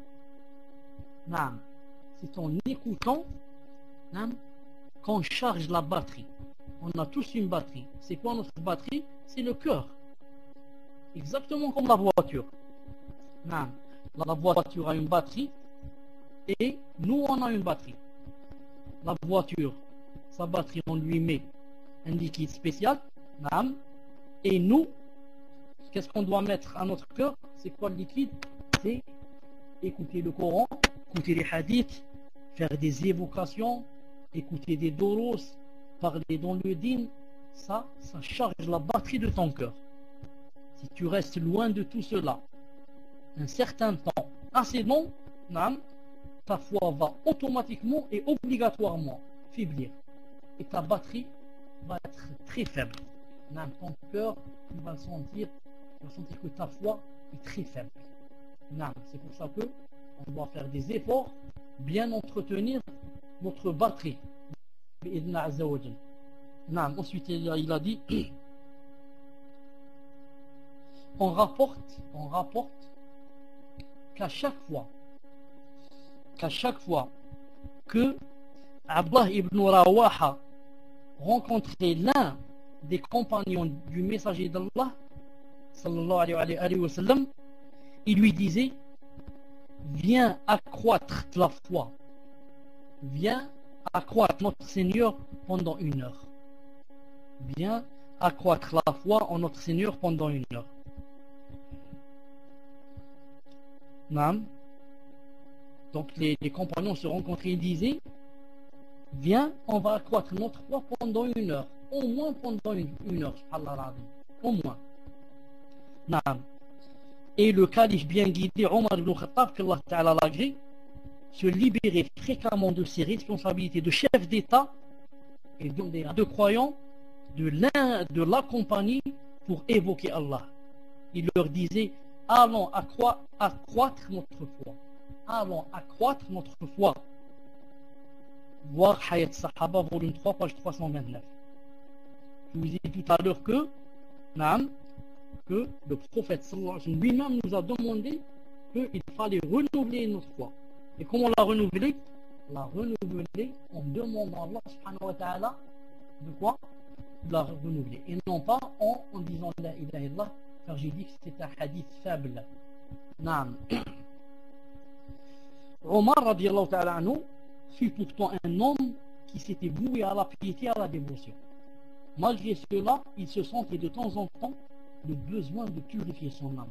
C'est en écoutant qu'on charge la batterie. On a tous une batterie. C'est quoi notre batterie? C'est le cœur. Exactement comme la voiture. La voiture a une batterie et nous on a une batterie. La voiture, sa batterie, on lui met un liquide spécial. Et nous, qu'est-ce qu'on doit mettre à notre cœur? C'est quoi le liquide? C'est écouter le Coran, écouter les hadiths, faire des évocations, écouter des doros, parler dans le dîn. Ça, ça charge la batterie de ton cœur. Si tu restes loin de tout cela un certain temps assez long, ta foi va automatiquement et obligatoirement faiblir et ta batterie va être très faible. Ton cœur, tu vas sentir, tu vas sentir que ta foi est très faible. C'est pour ça que on doit faire des efforts, bien entretenir notre batterie. Ensuite il a dit on rapporte on rapporte qu'à chaque fois qu'à chaque fois que Abdullah ibn Rawaha rencontrait l'un des compagnons du messager d'Allah sallallahu alayhi wa sallam, il lui disait: viens accroître la foi, viens accroître notre Seigneur pendant une heure, viens accroître la foi en notre Seigneur pendant une heure. Naam. Donc les, les compagnons se rencontraient et disaient: viens, on va accroître notre foi pendant une heure, au moins pendant une, une heure, au moins. Naam. Et le calife bien guidé Omar ibn Khattab, qu'Allah Ta'ala l'agrée, se libérait fréquemment de ses responsabilités de chef d'État et donc des deux croyants de l'un de la compagnie pour évoquer Allah. Il leur disait: allons accroître, accroître notre foi, allons accroître notre foi. Voir Hayat Sahaba volume trois page trois cent vingt-neuf. Je vous ai dit tout à l'heure que naam, que le prophète sallallahu alayhi wa sallam lui-même nous a demandé qu'il fallait renouveler notre foi. Et comment la renouveler? La renouveler en demandant à Allah subhanahu wa ta'ala de quoi? De la renouveler. Et non pas en, en disant la ilaha illallah, car j'ai dit que c'était un hadith faible. Naam. Omar radiallahu ta'ala anhu fut pourtant un homme qui s'était voué à la piété et à la dévotion. Malgré cela, il se sentait de temps en temps le besoin de purifier son âme.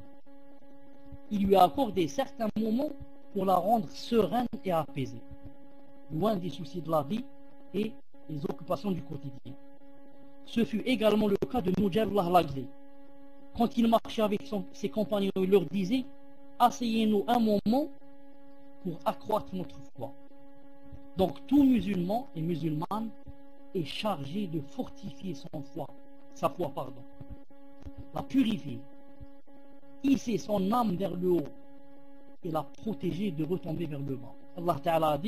Il lui a accordé certains moments pour la rendre sereine et apaisée, loin des soucis de la vie et des occupations du quotidien. Ce fut également le cas de Mujahid al-Lagli. Quand il marchait avec son, ses compagnons, il leur disait « Asseyez-nous un moment pour accroître notre foi ». Donc tout musulman et musulmane est chargé de fortifier son foi, sa foi, pardon, la purifier, hisser son âme vers le haut et la protéger de retomber vers le bas. Allah Ta'ala a dit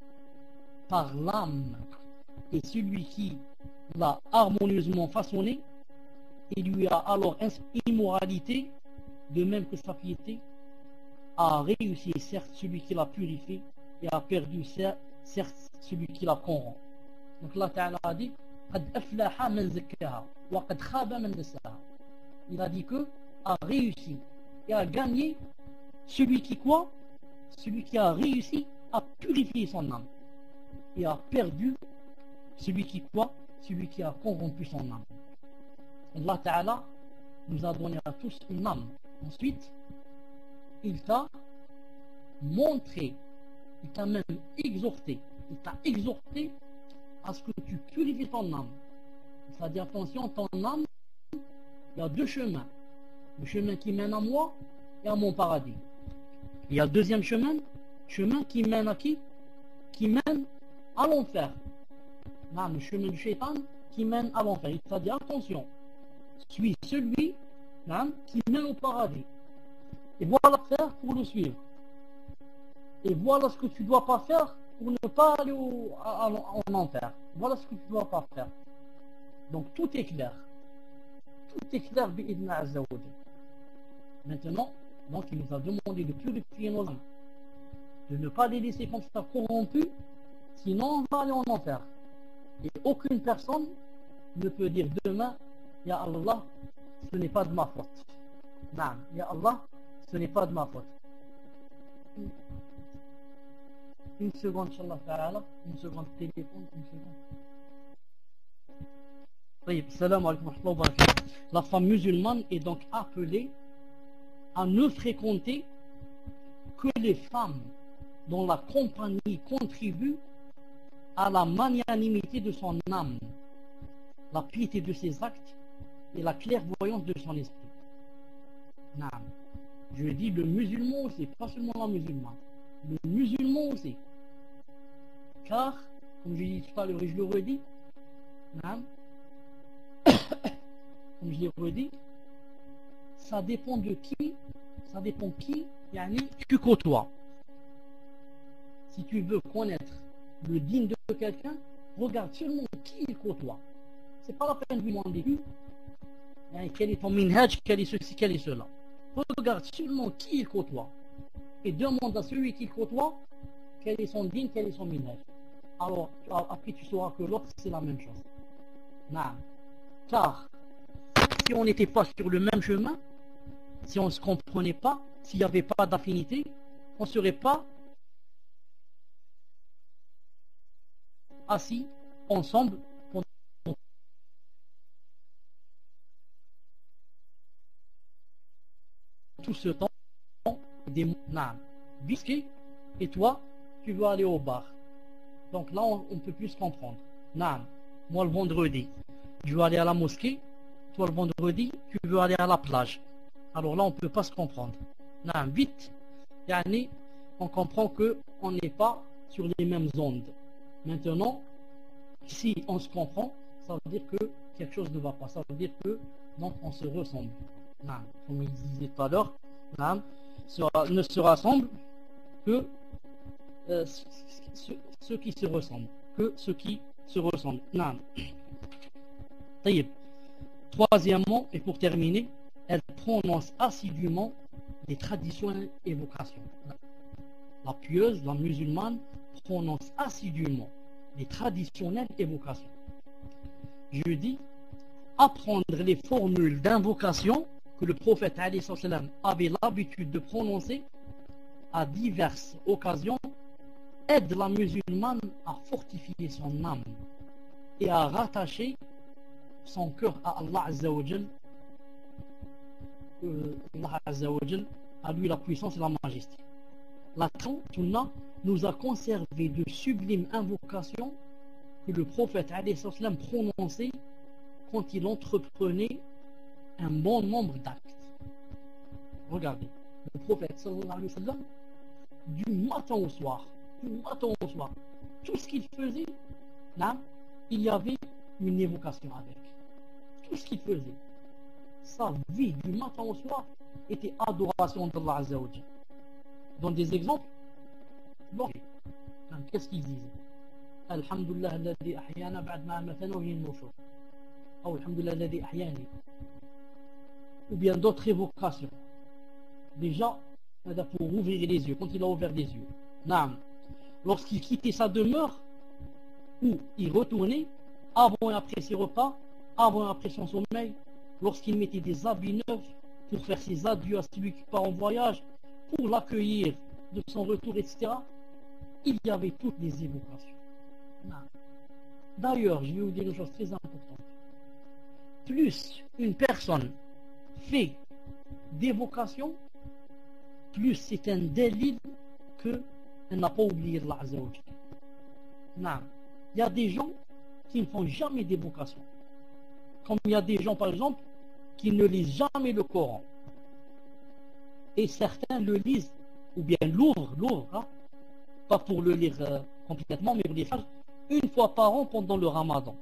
par l'âme, et celui qui l'a harmonieusement façonné et lui a alors inspiré immoralité, de même que sa piété, a réussi certes celui qui l'a purifié et a perdu certes celui qui la corrompt. Donc Allah Ta'ala a dit قد أفلح من زكاها وقد خاب من دساها. Il a dit que a réussi et a gagné celui qui quoi? Celui qui a réussi à purifier son âme, et a perdu celui qui quoi? Celui qui a corrompu son âme. Allah Ta'ala nous a donné à tous une âme. Ensuite, il t'a montré, il t'a même exhorté, il t'a exhorté à ce que tu purifies ton âme. C'est-à-dire, attention, ton âme, il y a deux chemins. Le chemin qui mène à moi et à mon paradis. Il y a le deuxième chemin, chemin qui mène à qui? Qui mène à l'enfer. Là, le chemin du shaitan qui mène à l'enfer. Il t'a dit, attention, suis celui là, qui mène au paradis. Et voilà faire pour le suivre. Et voilà ce que tu ne dois pas faire pour ne pas aller au, à, à, en enfer. Voilà ce que tu ne dois pas faire. Donc tout est clair. Tout est clair, bi'idna azza wa jalla. Maintenant, donc il nous a demandé de purifier nos âmes, de ne pas les laisser comme ça corrompus, sinon on va aller en enfer. Et aucune personne ne peut dire demain, Ya Allah, ce n'est pas de ma faute. Non, Ya Allah, ce n'est pas de ma faute. Une seconde, Inch'Allah ta'ala, une seconde téléphone, une seconde. Oui, salam alaykum wa rahmatullahi wa barakatuh. La femme musulmane est donc appelée à ne fréquenter que les femmes dont la compagnie contribue à la magnanimité de son âme, la piété de ses actes et la clairvoyance de son esprit. Non. Je dis le musulman aussi, pas seulement la musulmane. Le musulman aussi. Car, comme je l'ai dit tout à l'heure et je le redis, non, comme je l'ai redit, ça dépend de qui, ça dépend qui, yani, tu côtoies. Si tu veux connaître le digne de quelqu'un, regarde seulement qui il côtoie. C'est pas la peine de lui demander hein, quel est ton minhaj, quel est ceci, quel est cela. Regarde seulement qui il côtoie et demande à celui qui côtoie quel est son digne, quel est son minhaj. Alors après tu sauras que l'autre c'est la même chose. Non. Car si on n'était pas sur le même chemin, si on ne se comprenait pas, s'il n'y avait pas d'affinité, on ne serait pas assis ensemble pendant tout ce temps des mois. Biscuit, et toi, tu veux aller au bar. Donc là, on ne peut plus se comprendre. Naam, moi le vendredi, je veux aller à la mosquée. Toi le vendredi, tu veux aller à la plage. Alors là, on ne peut pas se comprendre. Naam, vite, yani, on comprend qu'on n'est pas sur les mêmes ondes. Maintenant, si on se comprend, ça veut dire que quelque chose ne va pas. Ça veut dire que donc on se ressemble. Non, comme il disait tout à l'heure, non, ne se rassemblent que euh, ceux, ceux qui se ressemblent. Que ceux qui se ressemblent. Non. Troisièmement, et pour terminer, elle prononce assidûment des traditionnelles évocations. La pieuse, la musulmane, prononce assidûment les traditionnelles évocations. Je dis, apprendre les formules d'invocation que le prophète alayhi salam avait l'habitude de prononcer à diverses occasions aide la musulmane à fortifier son âme et à rattacher son cœur à Allah Azza wa Jal, euh, Allah Azza wa Jal, à lui la puissance et la majesté. La Sunna nous a conservé de sublimes invocations que le prophète alayhi salam prononçait quand il entreprenait un bon nombre d'actes. Regardez, le prophète sallallahu alayhi wa sallam, du matin au soir, du matin au soir, tout ce qu'il faisait, là, il y avait une évocation avec. Tout ce qu'il faisait, sa vie du matin au soir était adoration d'Allah Azza wa Jalla. Dans des exemples, bon, qu'est-ce qu'il disait? Alhamdulillah alladhi ahyana ba'd ma amatana wa ilayhi an-nushur. Ou alhamdulillah alladhi ahyani. Ou bien d'autres évocations. Déjà, pour ouvrir les yeux, quand il a ouvert les yeux. Naam. Lorsqu'il quittait sa demeure, ou il retournait, avant et après ses repas, avant et après son sommeil, lorsqu'il mettait des habits neufs pour faire ses adieux à celui qui part en voyage, pour l'accueillir de son retour, et cetera, il y avait toutes les évocations. D'ailleurs, je vais vous dire une chose très importante. Plus une personne fait d'évocations, plus c'est un délit qu'elle n'a pas oublié Allah Azza wa Jalla. Il y a des gens qui ne font jamais d'évocations. Comme il y a des gens, par exemple, qui ne lisent jamais le Coran. Et certains le lisent, ou bien l'ouvrent, l'ouvrent, hein, pas pour le lire euh, complètement, mais pour les faire une fois par an pendant le Ramadan.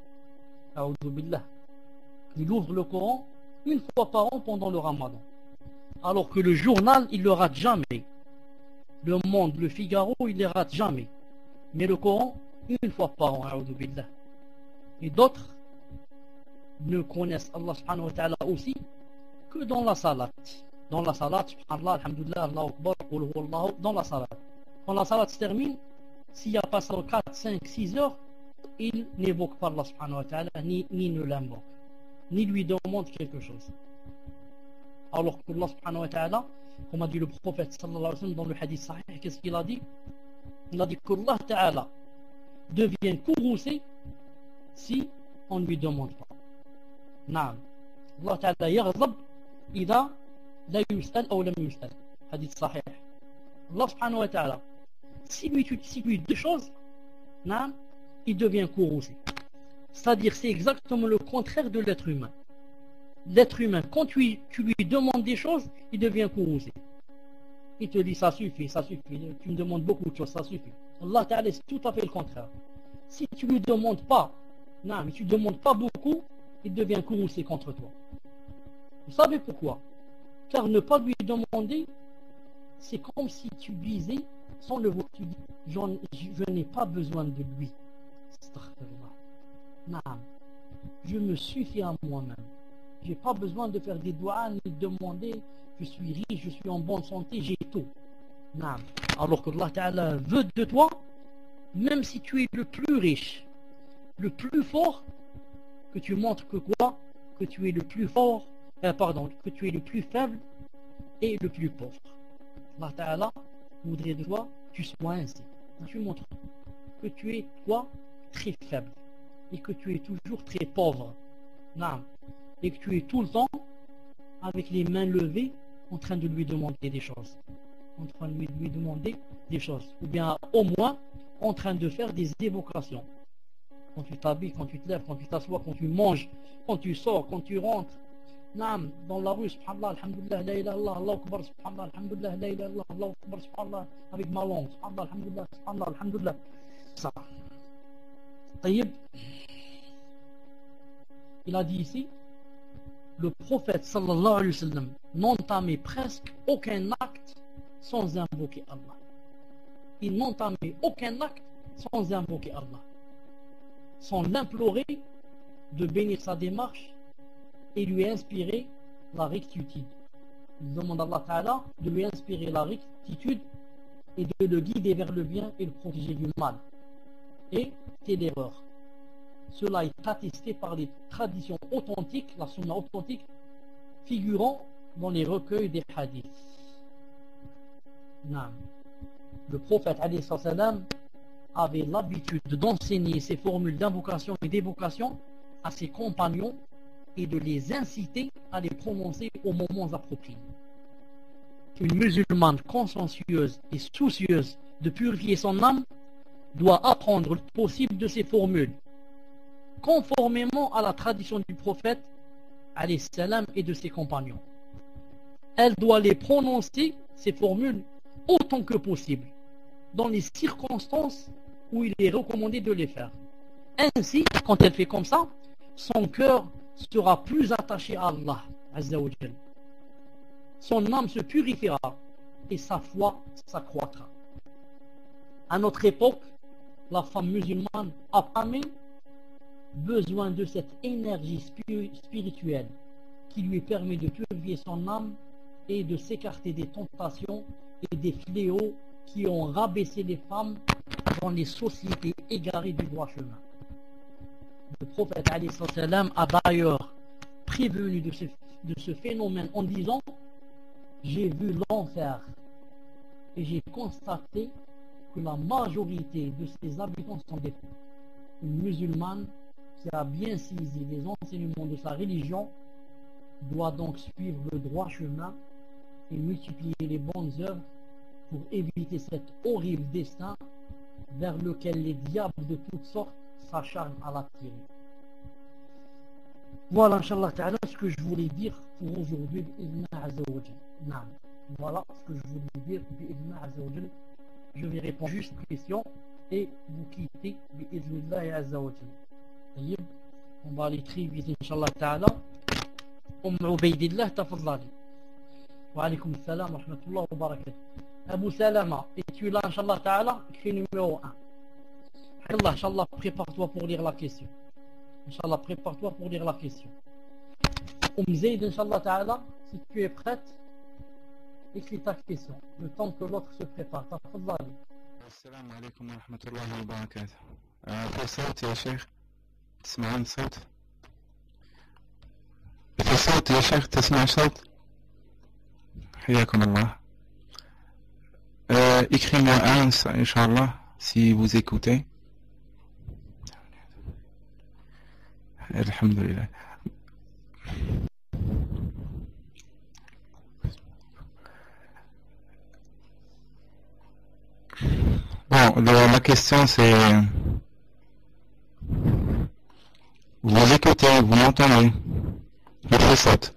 Il ouvre le Coran une fois par an pendant le Ramadan. Alors que le journal, il ne le rate jamais. Le Monde, le Figaro, il ne les rate jamais. Mais le Coran, une fois par an. Et d'autres ne connaissent Allah subhanahu wa ta'ala aussi que dans la salat. Dans la salat, subhanallah, alhamdulillah, Allahu akbar, qul huwallahu, dans la salat. Quand la salat se termine, s'il n'y a pas quatre, cinq, six heures, il n'évoque pas Allah subhanahu wa ta'ala, ni, ni ne l'invoque, ni lui demande quelque chose. Alors que Allah subhanahu wa ta'ala, comme a dit le prophète sallallahu alayhi wa sallam dans le hadith sahih, qu'est-ce qu'il a dit? Il a dit que Allah ta'ala devient courroucé si on ne lui demande pas. Naam. Allah ta'ala yaghzab idha la yus'al ou lam yus'al. Hadith sahih. Allah subhanahu wa ta'ala, si lui, si lui deux choses, naam, il devient courroucé. C'est-à-dire, c'est exactement le contraire de l'être humain. L'être humain, quand tu, tu lui demandes des choses, il devient courroucé. Il te dit ça suffit, ça suffit. Tu me demandes beaucoup de choses, ça suffit. Allah Ta'ala, c'est tout à fait le contraire. Si tu lui demandes pas, non, mais tu ne demandes pas beaucoup, il devient courroucé contre toi. Vous savez pourquoi? Car ne pas lui demander, c'est comme si tu disais, sans le voir, tu dis, je n'ai pas besoin de lui. Non, je me suffis à moi-même. Je n'ai pas besoin de faire des doigts ni de demander, je suis riche, je suis en bonne santé, j'ai tout. Non. Alors que Allah Ta'ala veut de toi, même si tu es le plus riche, le plus fort, que tu montres que quoi? Que tu es le plus fort, euh, pardon, que tu es le plus faible et le plus pauvre. Allah Ta'ala voudrait de toi que tu sois ainsi. Tu montres que tu es, toi, très faible et que tu es toujours très pauvre. Non. Et que tu es tout le temps avec les mains levées en train de lui demander des choses. En train de lui, lui demander des choses. Ou bien au moins en train de faire des évocations. Quand tu t'habilles, quand tu te lèves, quand tu t'assois, quand tu manges, quand tu sors, quand tu rentres. Naam, dans la rue, subhanallah, alhamdulillah, la ilaha illallah, Allahu akbar, subhanallah, alhamdulillah, la ilaha illallah, Allahu akbar, subhanallah, avec ma langue, subhanallah, alhamdulillah, subhanallah, alhamdulillah. Ça. Taïb. Il a dit ici, le prophète sallallahu alayhi wa sallam n'entamait presque aucun acte sans invoquer Allah. Il n'entamait aucun acte sans invoquer Allah, sans l'implorer de bénir sa démarche et lui inspirer la rectitude, il demande à Allah Ta'ala de lui inspirer la rectitude et de le guider vers le bien et le protéger du mal et de l'erreur. Cela est attesté par les traditions authentiques, la sunna authentique, figurant dans les recueils des hadiths. Non. Le prophète alayhi salam avait l'habitude d'enseigner ces formules d'invocation et d'évocation à ses compagnons et de les inciter à les prononcer aux moments appropriés. Une musulmane consciencieuse et soucieuse de purifier son âme doit apprendre le possible de ces formules, conformément à la tradition du prophète alayhi salam et de ses compagnons. Elle doit les prononcer, ces formules, autant que possible, dans les circonstances où il est recommandé de les faire. Ainsi, quand elle fait comme ça, son cœur sera plus attaché à Allah Azza wa Jal. Son âme se purifiera et sa foi s'accroîtra. À notre époque, la femme musulmane a jamais besoin de cette énergie spirituelle qui lui permet de purifier son âme et de s'écarter des tentations et des fléaux qui ont rabaissé les femmes dans les sociétés égarées du droit chemin. Le prophète alayhi salam a d'ailleurs prévenu de ce, de ce phénomène en disant: j'ai vu l'enfer et j'ai constaté que la majorité de ses habitants sont des femmes. Une musulmane qui a bien saisi les enseignements de sa religion doit donc suivre le droit chemin et multiplier les bonnes œuvres pour éviter cet horrible destin vers lequel les diables de toutes sortes s'acharnent à l'attirer. Voilà, Inch'Allah Ta'ala, ce que je voulais dire pour aujourd'hui. Voilà ce que je voulais dire. Je vais répondre juste aux questions et vous quitter. On va aller très vite, Inch'Allah Ta'ala. Umm Ubaydillah, tafadhali. Wa alaykoum salam wa rahmatullah wa barakatuh. Abu Salama, es-tu là, Inch'Allah Ta'ala? Écrit numéro un. Allah, Inch'Allah, prépare-toi pour lire la question. Inch'Allah, prépare-toi pour lire la question. Umm Zayd, Inch'Allah Ta'ala, si tu es prête, écris ta question. Le temps que l'autre se prépare. Tafadhali. Assalamu alaykum wa rahmatullahi wa barakatuh. في صوت يا شيخ؟ تسمعون صوت؟ في صوت يا شيخ؟ تسمع صوت؟ حياكم الله. Euh, écris-moi un, Inch'Allah, si vous écoutez. Alhamdulillah. Bon, la, la question c'est... Vous écoutez, vous m'entendez? Je fais saute.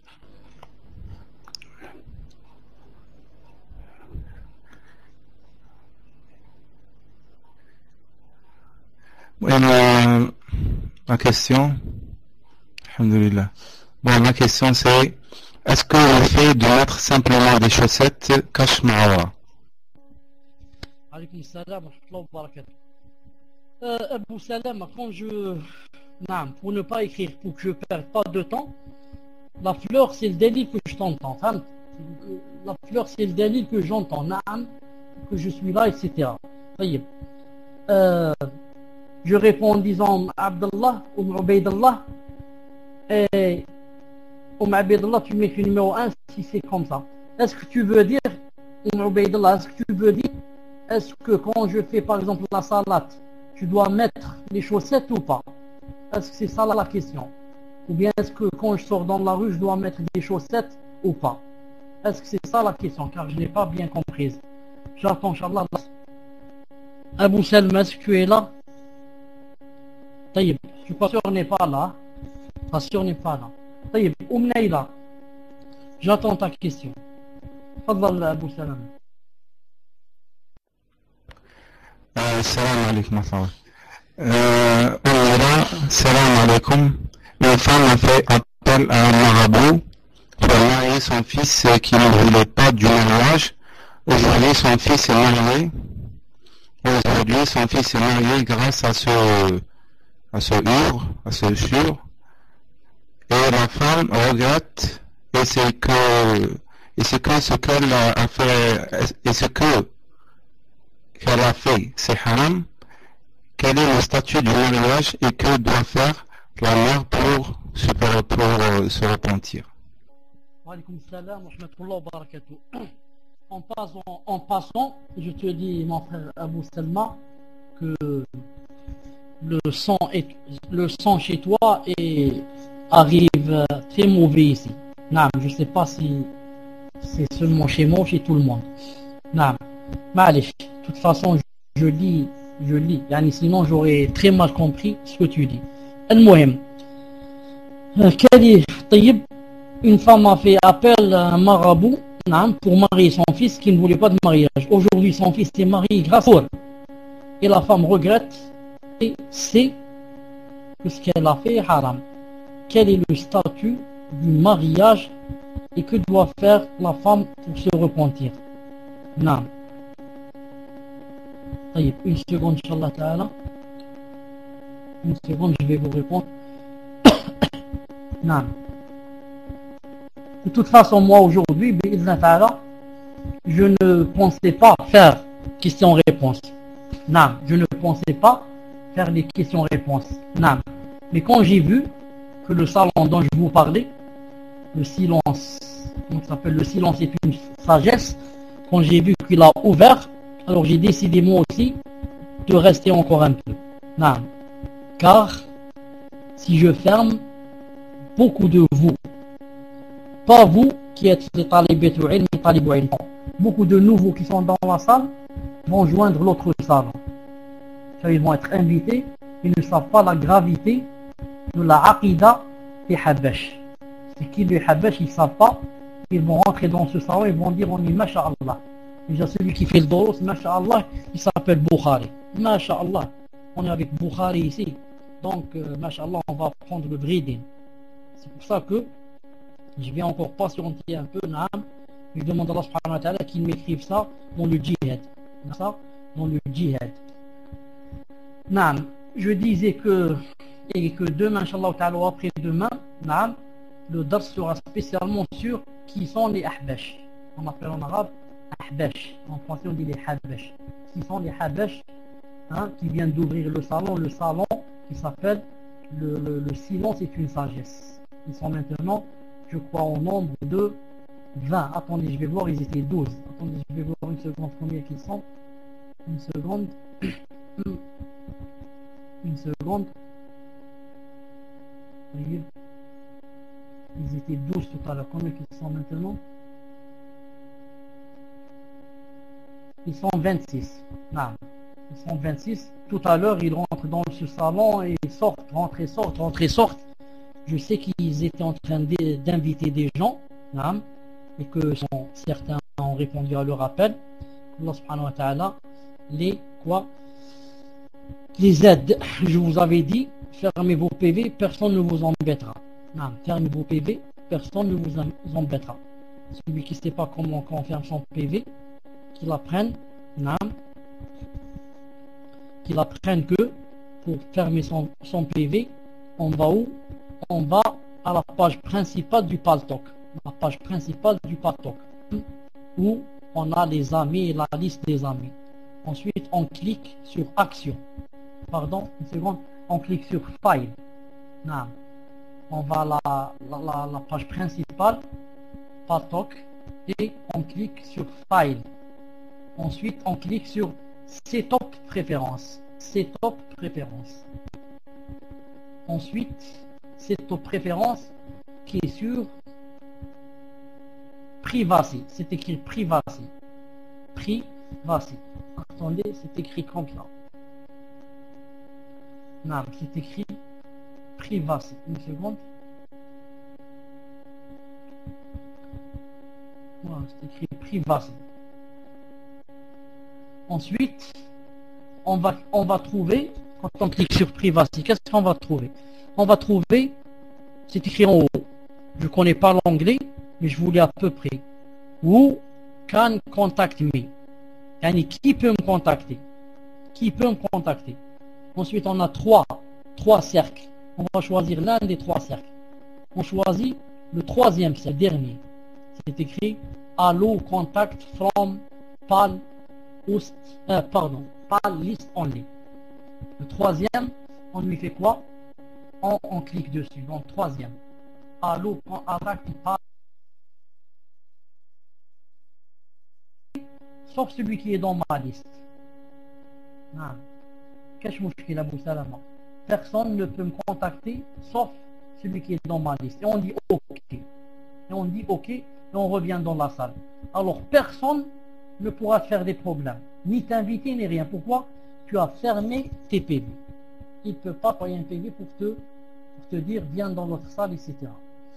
Oui, ma, ma question, alhamdulillah. Bon, ma question c'est, est-ce que le fait de mettre simplement des chaussettes cache ma aura? Alaykoum salam wa rahmatullah wa barakatuh. Euh, Abu Salam, quand je... Non, pour ne pas écrire, pour que je ne perde pas de temps, la fleur c'est le délit que je t'entends. Enfin, la fleur c'est le délit que j'entends. Naam, que je suis là, et cetera. Euh... Je réponds en disant Abdallah ou Ubaydallah. Et Umm Ubaydallah, tu m'écris numéro un si c'est comme ça. Est-ce que tu veux dire, Umm Ubaydallah, est-ce que tu veux dire, est-ce que quand je fais par exemple la salade, tu dois mettre les chaussettes ou pas? Est-ce que c'est ça la question? Ou bien est-ce que quand je sors dans la rue, je dois mettre des chaussettes ou pas? Est-ce que c'est ça la question? Car je n'ai pas bien comprise. J'attends, Inch'Allah. Abu Salma, est-ce que tu es là? طيب, je suis pas sûr n'est pas là. Pas sûr n'est pas là. طيب, Umm Naïla, j'attends ta question. تفضل Abu Salam. Salam alaykum. Euh, salam alaykum. Une femme a fait appel à un marabout pour marier son fils qui ne voulait pas du mariage. Aujourd'hui, son fils est marié. Aujourd'hui, son fils est marié grâce à ce à ce hur, à ce sûr, et la femme regrette, et c'est que est-ce que ce qu'elle a fait, est-ce que qu'elle a fait, c'est haram? Quel est le statut du mariage et que doit faire la mère pour se, pour, euh, se repentir? En passant, en passant, je te dis, mon frère Abou Salma, que le sang, est, le sang chez toi est, arrive très mauvais ici. Non, je ne sais pas si c'est seulement chez moi ou chez tout le monde. Non, mais de toute façon, je, je lis, je lis. Yani, sinon, j'aurais très mal compris ce que tu dis. Al-Muhim. Une femme a fait appel à un marabout pour marier son fils qui ne voulait pas de mariage. Aujourd'hui, son fils est marié grâce à elle. Et la femme regrette et sait que ce qu'elle a fait est haram. Quel est le statut du mariage et que doit faire la femme pour se repentir? Non. Une seconde, Inch'Allah Ta'ala. Une seconde, je vais vous répondre. Non. De toute façon, moi aujourd'hui, je ne pensais pas faire questions-réponses. Non, je ne pensais pas faire des questions-réponses. Non. Mais quand j'ai vu que le salon dont je vous parlais, le silence, comment ça s'appelle, le silence est une sagesse, quand j'ai vu qu'il a ouvert, alors j'ai décidé moi aussi de rester encore un peu. Non. Car si je ferme, beaucoup de vous, pas vous qui êtes les talibés ilm, les talibés ilm, beaucoup de nouveaux qui sont dans la salle vont joindre l'autre salon. Ils vont être invités, ils ne savent pas la gravité de la aqida des Habash. C'est qui les Habash, ils ne savent pas. Ils vont rentrer dans ce salon, ils vont dire on est Masha'Allah. Déjà celui qui fait le doros, Masha'Allah, il s'appelle Bukhari. Masha'Allah, on est avec Bukhari ici. Donc, euh, Masha'Allah, on va prendre le breeding. C'est pour ça que je vais encore patienter un peu. Naam. Je demande à Allah subhanahu wa ta'ala qu'il m'écrive ça dans le djihad. Ça, dans le djihad. Naam. Je disais que, et que demain, Inch'Allah ta'ala, ou après-demain, naam, le dars sera spécialement sur qui sont les Ahbash. On appelle en arabe Ahbash. En français, on dit les Habash. Qui sont les Habash, hein, qui viennent d'ouvrir le salon, le salon qui s'appelle le, le, le silence est une sagesse. Ils sont maintenant, je crois, au nombre de vingt. Attendez, je vais voir, ils étaient douze. Attendez, je vais voir une seconde combien qu'ils sont. Une seconde. Une seconde. Voyez, ils étaient douze tout à l'heure. Combien qu'ils sont maintenant? Ils sont vingt-six. Non. Ils sont vingt-six. Tout à l'heure, ils rentrent dans ce salon et ils sortent, rentrent et sortent, rentrent et sortent. Je sais qu'ils étaient en train d'inviter des gens, non, et que sont, certains ont répondu à leur appel. Allah subhanahu wa ta'ala les quoi les aide. Je vous avais dit, fermez vos P V, personne ne vous embêtera. Non, fermez vos P V, personne ne vous embêtera. Celui qui ne sait pas comment on ferme son P V, qu'il apprenne, non, qu'il apprenne que pour fermer son, son P V, on va où? On va à la page principale du Paltalk, la page principale du Paltalk, où on a les amis et la liste des amis. Ensuite, on clique sur Action. Pardon, une seconde. On clique sur File. Non. On va à la, la, la, la page principale, Paltalk, et on clique sur File. Ensuite, on clique sur Setup Préférences. Setup Préférences. Ensuite, c'est aux préférences qui est sur Privacy. C'est écrit Privacy. Privacy. Attendez, c'est écrit comme ça. Non, c'est écrit Privacy. Une seconde. Voilà, c'est écrit Privacy. Ensuite, on va, on va trouver, quand on clique sur Privacy, qu'est-ce qu'on va trouver? On va trouver, c'est écrit en haut. Je ne connais pas l'anglais, mais je voulais à peu près. Who can contact me? Yani, qui peut me contacter? Qui peut me contacter? Ensuite, on a trois, trois cercles. On va choisir l'un des trois cercles. On choisit le troisième, c'est le dernier. C'est écrit allow contact from PAL host, euh, pardon, PAL list only. Le troisième, on lui fait quoi? on, on clique dessus. Donc troisième, allow contact PAL, sauf celui qui est dans ma liste. Ah. Qu'est-ce que Abou Salama? Personne ne peut me contacter sauf celui qui est dans ma liste. Et on dit OK. Et on dit OK et on revient dans la salle. Alors personne ne pourra te faire des problèmes, ni t'inviter, ni rien. Pourquoi? Tu as fermé tes P V. Il ne peut pas payer un P V pour te, pour te dire viens dans notre salle, et cetera.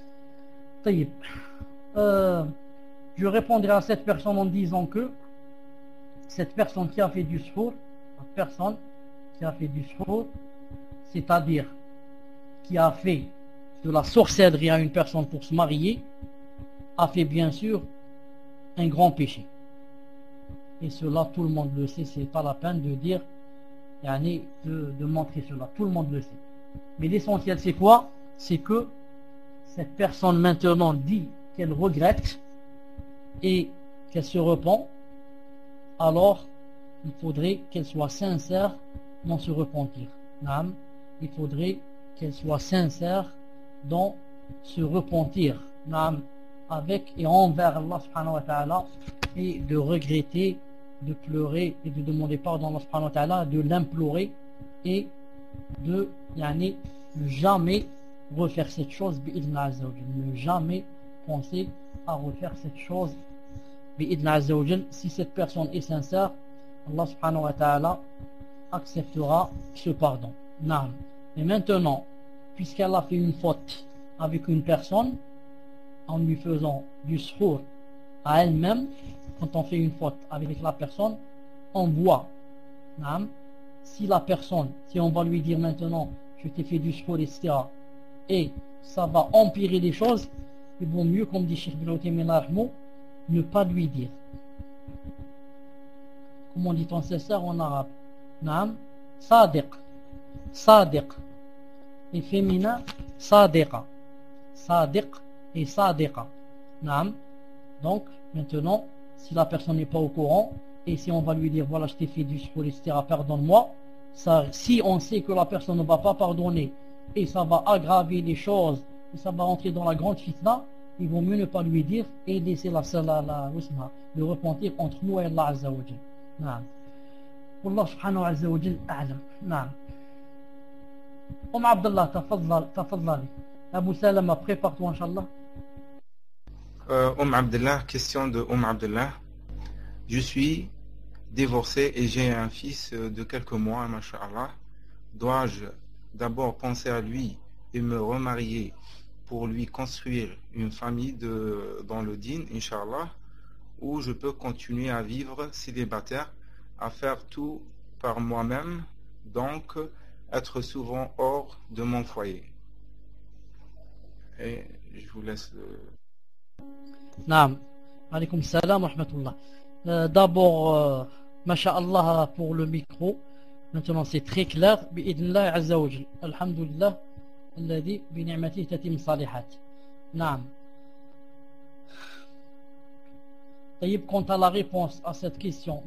Euh, je répondrai à cette personne en disant que cette personne qui a fait du suhour, la personne qui a fait du suhour, c'est-à-dire qui a fait de la sorcellerie à une personne pour se marier, a fait bien sûr un grand péché. Et cela, tout le monde le sait, c'est pas la peine de dire, de, de montrer cela, tout le monde le sait. Mais l'essentiel c'est quoi? C'est que cette personne maintenant dit qu'elle regrette et qu'elle se repent. Alors il faudrait qu'elle soit sincère dans se repentir. Il faudrait qu'elle soit sincère dans se repentir avec et envers Allah subhanahu wa ta'ala, et de regretter, de pleurer et de demander pardon à Allah subhanahu wa ta'ala, de l'implorer et de yani, ne jamais refaire cette chose bi'idna azza wa jal, ne jamais penser à refaire cette chose bi'idna azza wa jal. Si cette personne est sincère, Allah subhanahu wa ta'ala acceptera ce pardon. Naam. Mais maintenant, puisqu'elle a fait une faute avec une personne, en lui faisant du suhour à elle-même, quand on fait une faute avec la personne, on voit. Naam. Si la personne, si on va lui dire maintenant, je t'ai fait du suhour, et cetera, et ça va empirer les choses, il vaut mieux, comme dit Cheikh Ibn Uthaymin, ne pas lui dire. Comment dit-on sincère en arabe? Naam. Sadiq. Sadiq. Et féminin, sadiqa. Sadiq et sadiqa. Naam. Donc, maintenant, si la personne n'est pas au courant, et si on va lui dire, voilà, je t'ai fait du suhour, et cetera, pardonne-moi, ça, si on sait que la personne ne va pas pardonner, et ça va aggraver les choses, et ça va entrer dans la grande fitna, il vaut mieux ne pas lui dire, et laisser la, la, la, la, le repentir entre nous et Allah Azza wa Jal. Naam. والله سبحانه عز وجل أعلم. نعم. أم عبد الله تفضل تفضلي. أبو سلمة, prépare-toi Inch'Allah. Euh, Umm Abdullah, question de Umm Abdullah. Je suis divorcé et j'ai un fils de quelques mois, masha'Allah. Dois-je d'abord penser à lui et me remarier pour lui construire une famille de, dans le din, Inch'Allah, ou je peux continuer à vivre célibataire, à faire tout par moi-même, donc être souvent hors de mon foyer? Et je vous laisse le... Naam. Alaykoum salam wa rahmatullah. Euh, D'abord, euh, masha'Allah pour le micro. Maintenant c'est très clair. Bi'idnillah azza wa jal. Alhamdulillah. Alladhi bi ni'matihi tatim salihat. Naam. Quant à la réponse à cette question,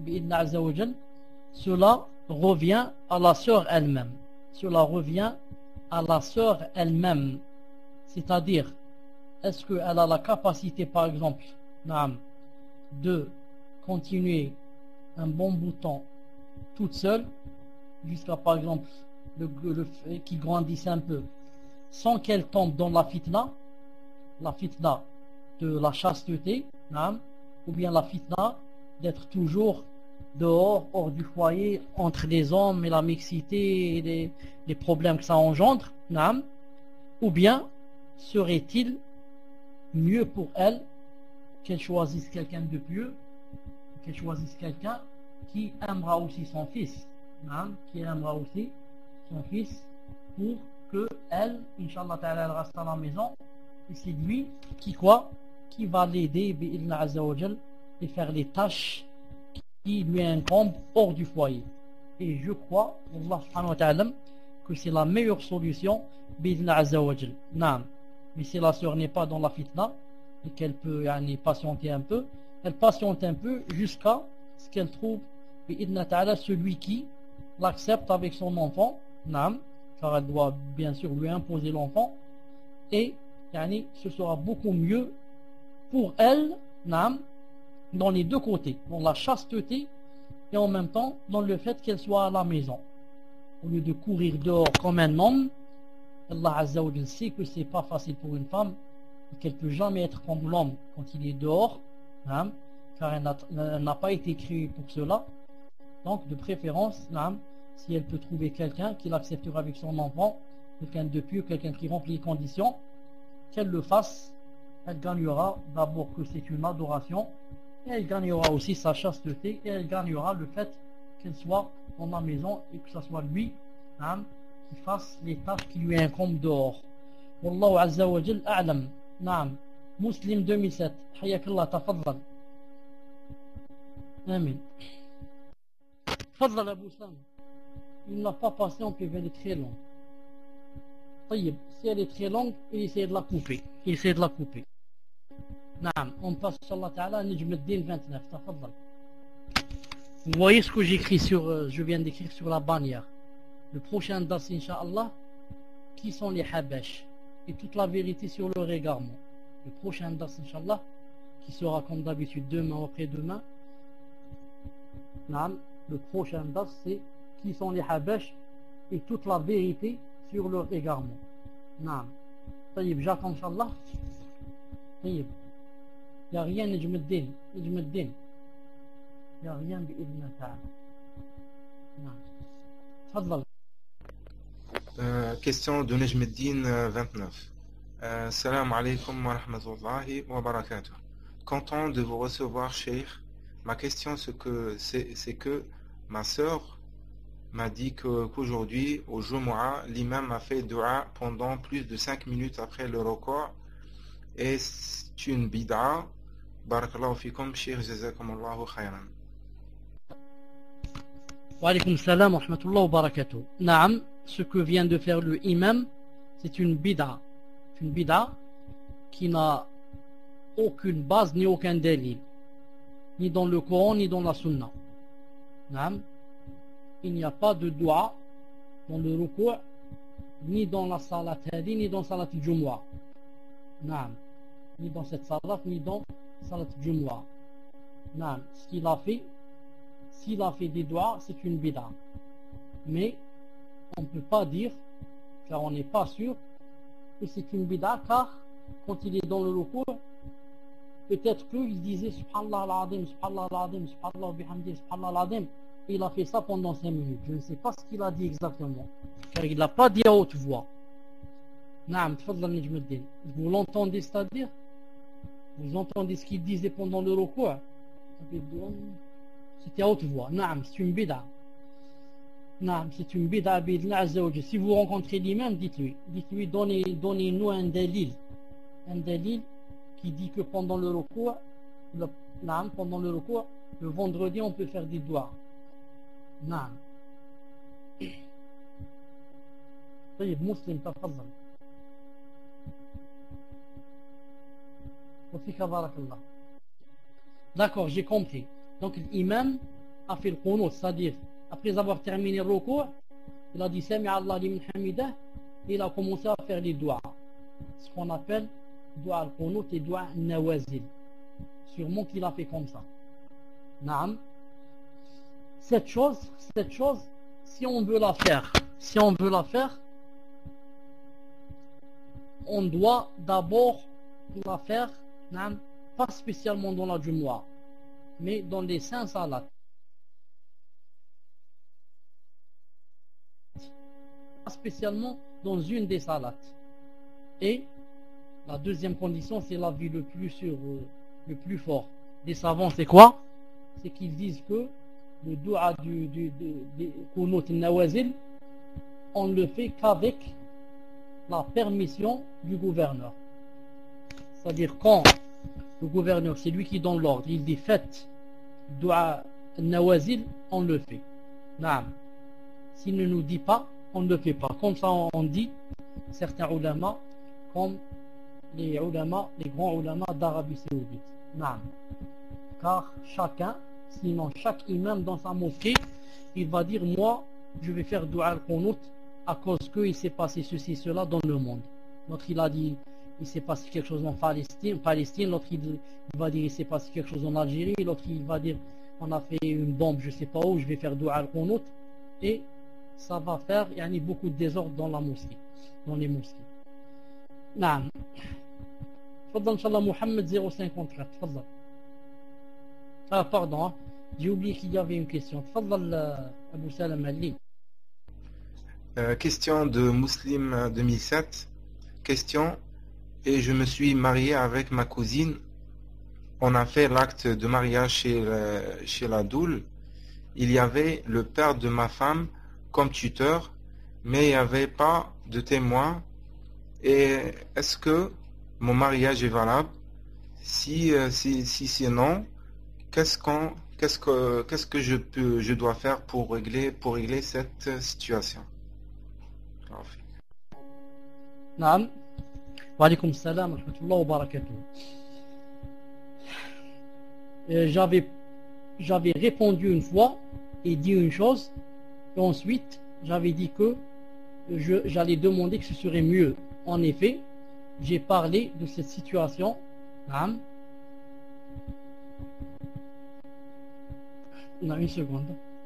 cela revient à la sœur elle-même. Cela revient à la sœur elle-même. C'est-à-dire, est-ce qu'elle a la capacité, par exemple, de continuer un bon bout de temps toute seule, jusqu'à, par exemple, le, le fait qu'il grandisse un peu, sans qu'elle tombe dans la fitna, la fitna de la chasteté, ou bien la fitna d'être toujours dehors, hors du foyer, entre les hommes et la mixité et les, les problèmes que ça engendre, naam. Ou bien serait-il mieux pour elle qu'elle choisisse quelqu'un de pieux, qu'elle choisisse quelqu'un qui aimera aussi son fils, naam, qui aimera aussi son fils, pour que elle, Inch'Allah ta'ala, elle reste à la maison, et c'est lui qui quoi, qui va l'aider bi'idna azza wa jal et faire les tâches qui lui incombent hors du foyer. Et je crois, Allah subhanahu wa ta'ala, que c'est la meilleure solution bi'idna azza wa jal. Naam. Mais si la sœur n'est pas dans la fitna, et qu'elle peut yani, patienter un peu, elle patiente un peu jusqu'à ce qu'elle trouve bi'idna ta'ala celui qui l'accepte avec son enfant, naam, car elle doit bien sûr lui imposer l'enfant, et yani, ce sera beaucoup mieux pour elle, naam, dans les deux côtés, dans la chasteté et en même temps dans le fait qu'elle soit à la maison. Au lieu de courir dehors comme un homme, Allah Azza wa Jal sait que c'est pas facile pour une femme et qu'elle peut jamais être comme l'homme quand il est dehors, naam, car elle n'a pas été créée pour cela. Donc de préférence, naam, si elle peut trouver quelqu'un qui l'acceptera avec son enfant, quelqu'un de pieux, quelqu'un qui remplit les conditions, qu'elle le fasse, elle gagnera d'abord que c'est une adoration, et elle gagnera aussi sa chasteté, et elle gagnera le fait qu'elle soit dans la maison et que ce soit lui, hein, qui fasse les tâches qui lui incombent dehors. Wallahu Azza wa Jal a'lam. Naam. Muslim deux mille sept. Hayakallah, tafaddal. Amen. Tafaddal Abu Sam. Il n'a pas passé en P V, elle est très longue. طيب, si elle est très longue, il essaie de la couper. Il essaie de la couper. Naam, on passe, Inch'Allah Ta'ala, Najm al-Din vingt-neuf. Tafaddal. Vous voyez ce que j'écris sur, euh, je viens d'écrire sur la bannière. Le prochain dars, Inch'Allah, qui sont les Habash, et toute la vérité sur leur égarement. Le prochain dars, Inch'Allah, qui sera comme d'habitude demain ou après-demain. Naam, le prochain dars, c'est qui sont les Habash et toute la vérité sur leur égarement. Naam. Taïb, Jacques, Inch'Allah. Taïb. Il n'y a rien, Najm al-Din. Najm al-Din. Il n'y a rien بإذن تعالى. نعم. تفضل. Euh, question de Najm al-Din euh, vingt-neuf. Euh, Salam alaikum wa rahmatullahi wa barakatuh. Content de vous recevoir, Cheikh. Ma question c'est que, c'est, c'est que ma sœur m'a dit que, qu'aujourd'hui, au Jumu'ah, l'imam a fait dua pendant plus de cinq minutes après le record. Et c'est une bid'a. Barakallahu fikum, Cheikh, jazakumullahu khayran. Wa alaykum salam wa rahmatullahi wa barakatuh. Naam, ce que vient de faire le imam, c'est une bid'a. Une bid'a qui n'a aucune base ni aucun délit, ni dans le Coran ni dans la Sunna. Naam, il n'y a pas de dua dans le ruku' ni dans la salat hadi ni dans salat al-Jumu'ah. Naam, ni dans cette salat ni dans salat al-Jumu'ah. Naam, ce qu'il a fait, s'il a fait des doigts, c'est une bid'a. Mais on ne peut pas dire, car on n'est pas sûr, que c'est une bid'a, car quand il est dans le ruku', peut-être qu'il disait Subhanallah al-Azim, Subhanallah al-Azim, Subhanallah bihamdi, Subhanallah al-Azim, et il a fait ça pendant cinq minutes. Je ne sais pas ce qu'il a dit exactement, car il n'a pas dit à haute voix. Naam, tfadlal Najm al-Din. Vous l'entendez, c'est-à-dire vous entendez ce qu'il disait pendant le ruku'? C'était à haute voix. Naam, c'est une bid'a. Naam, c'est une bid'a bi'idhni Azza wa Jal. Si vous rencontrez l'imam, dites-lui. Dites-lui, donnez, donnez-nous un dalil. Un dalil qui dit que pendant le ruku', le, naam, pendant le ruku', le vendredi, on peut faire des doigts. Naam. طيب مسلم تفضل. وفيك بارك الله. D'accord, j'ai compris. Donc l'imam a fait le qunut, c'est-à-dire après avoir terminé le ruku', il a dit Sami'a Allah liman hamidah, et il a commencé à faire les doigts. Ce qu'on appelle doigt al-qunut et doigt nawazil. Sûrement qu'il a fait comme ça. Naam. Cette chose, cette chose, si on veut la faire, si on veut la faire, on doit d'abord la faire, naam, pas spécialement dans la Jumu'ah, mais dans les cinq salats. Pas spécialement dans une des salats. Et la deuxième condition, c'est l'avis le plus sûr, le plus fort des savants, c'est quoi? C'est qu'ils disent que le dua du, du, du, du qunut al-nawazil, on le fait qu'avec la permission du gouverneur. C'est-à-dire quand le gouverneur, c'est lui qui donne l'ordre, il dit faites dua al-nawazil, on le fait. Naam. S'il ne nous dit pas, on ne le fait pas. Comme ça on dit, certains ulama, comme les ulama, les grands ulama d'Arabie Saoudite. Naam. Car chacun, sinon chaque imam dans sa mosquée, il va dire moi, je vais faire dua al-qunut à cause qu'il s'est passé ceci, cela dans le monde. L'autre il a dit il s'est passé quelque chose en Palestine, Palestine. L'autre il, il va dire il s'est passé quelque chose en Algérie. L'autre il va dire on a fait une bombe je sais pas où, je vais faire dua al-qunut. Et ça va faire il y a beaucoup de désordre dans la mosquée, dans les mosquées. Naam. Fadal Inch'Allah Mohamed zéro cinquante-quatre. Fadal. Ah pardon, hein. J'ai oublié qu'il y avait une question. Fadal Abou Salam Ali. Euh, question de Muslim deux mille sept. Question. Et je me suis marié avec ma cousine. On a fait l'acte de mariage chez, le, chez la doule. Il y avait le père de ma femme comme tuteur, mais il n'y avait pas de témoin. Et est-ce que mon mariage est valable? Si, euh, si, si c'est non, qu'est-ce qu'on, qu'est-ce que, qu'est-ce que je peux, je dois faire pour régler, pour régler cette situation? Naam. Wa alaykoum salam wa rahmatullah wa barakatuh. J'avais, j'avais répondu une fois et dit une chose, et ensuite j'avais dit que je, j'allais demander que ce serait mieux. En effet, j'ai parlé de cette situation. Naam. Non, une seconde.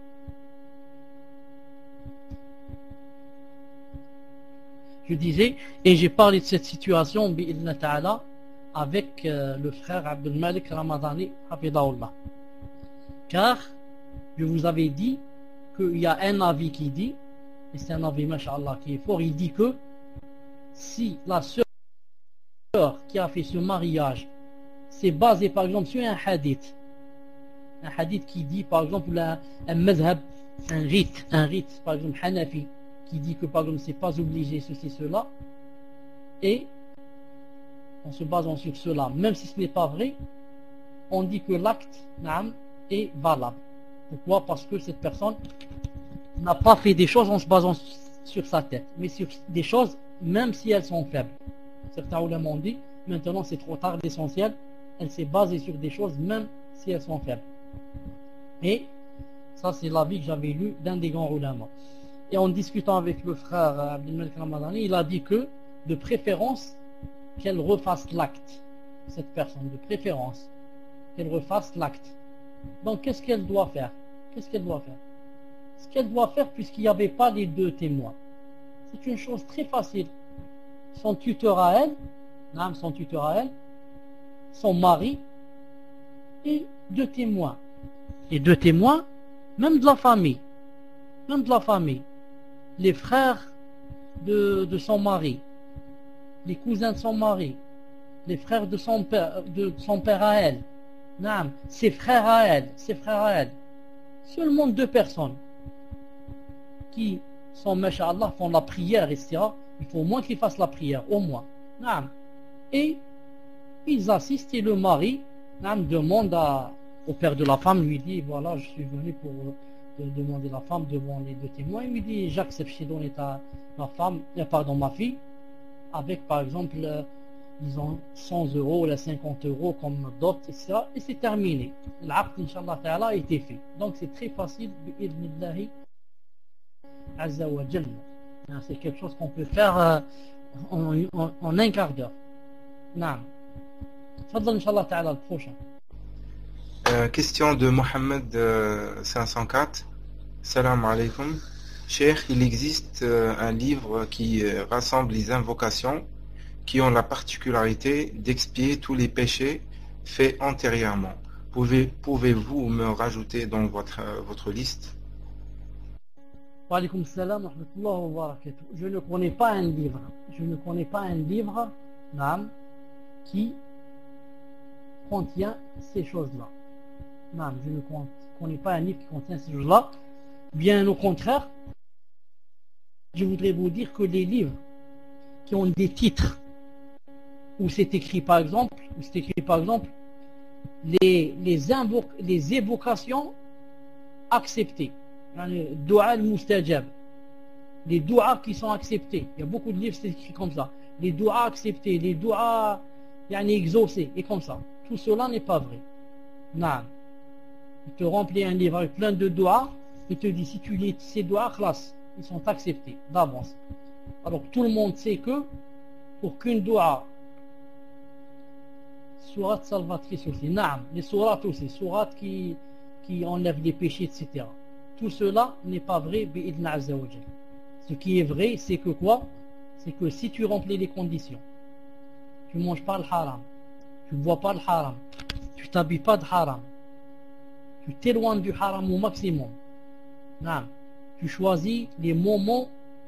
Je disais, et j'ai parlé de cette situation bi'idna ta'ala avec euh, le frère Abdul Malik Ramadani hafidahullah. Car je vous avais dit qu'il y a un avis qui dit, et c'est un avis masha'Allah qui est fort, il dit que si la sœur qui a fait ce mariage c'est basé par exemple sur un hadith, un hadith qui dit par exemple un, un madhab, un rite, un rite par exemple Hanafi, qui dit que par exemple c'est pas obligé ceci cela, et en se basant sur cela, même si ce n'est pas vrai, on dit que l'acte naam, est valable. Pourquoi? Parce que cette personne n'a pas fait des choses en se basant sur sa tête, mais sur des choses même si elles sont faibles. Certains ulama ont dit maintenant c'est trop tard, l'essentiel elle s'est basée sur des choses même si elles sont faibles. Et ça c'est l'avis que j'avais lu d'un des grands ulama. Et en discutant avec le frère Abdul Malik Ramadani, il a dit que de préférence qu'elle refasse l'acte, cette personne, de préférence qu'elle refasse l'acte. Donc qu'est-ce qu'elle doit faire? Qu'est-ce qu'elle doit faire? Ce qu'elle doit faire, puisqu'il n'y avait pas les deux témoins, c'est une chose très facile. Son tuteur à elle, non, son tuteur à elle, son mari et deux témoins. Et deux témoins, même de la famille, même de la famille, les frères de, de son mari, les cousins de son mari, les frères de son père, de son père à elle, non, ses frères à elle, ses frères à elle. Seulement deux personnes qui sont, masha'Allah, font la prière, et cetera. Il faut au moins qu'ils fassent la prière, au moins. Non. Et ils assistent et le mari non, demande à, au père de la femme, lui dit, voilà, je suis venu pour de demander la femme devant les deux témoins. Il lui dit, j'accepte, je t'ai donné ta, ma femme, pardon, ma fille, avec par exemple, euh, disons, cent euros ou cinquante euros comme dot, et cetera. Et c'est terminé. L'aqd, Inch'Allah Ta'ala, a été fait. Donc c'est très facile, bi'idnillahi azza wa jalla. C'est quelque chose qu'on peut faire euh, en, en, en un quart d'heure. Naam. Fadal, Inch'Allah Ta'ala, le prochain. Euh, question de Mohamed euh, cinq cent quatre. Salam alaikum. Cheikh, il existe euh, un livre qui euh, rassemble les invocations qui ont la particularité d'expier tous les péchés faits antérieurement. Pouvez, pouvez-vous me rajouter dans votre, euh, votre liste? Wa alaykoum salam wa rahmatullah wa barakatuh. Je ne connais pas un livre. Je ne connais pas un livre naam, qui contient ces choses-là. Non, je ne connais pas un livre qui contient ces choses-là. Bien au contraire, je voudrais vous dire que les livres qui ont des titres où c'est écrit par exemple, où c'est écrit par exemple les, les, invoc les évocations acceptées, dua al-mustajab, les douas qui sont acceptés. Il y a beaucoup de livres c'est écrit comme ça. les douas acceptés, les douas yani, exaucés, et comme ça. Tout cela n'est pas vrai. Non. Il te remplit un livre avec plein de douas, il te dit si tu lis ces douas, classe, ils sont acceptés d'avance. Alors tout le monde sait que pour qu'une doua, sourate salvatrice aussi, naam, les sourates aussi, sourates qui, qui enlèvent les péchés, et cetera. Tout cela n'est pas vrai, bi'idna azza wa jal. Ce qui est vrai, c'est que quoi? C'est que si tu remplis les conditions, tu ne manges pas le haram, tu ne bois pas le haram, tu t'habilles pas de haram, tu t'éloignes du haram au maximum, naam, tu choisis les moments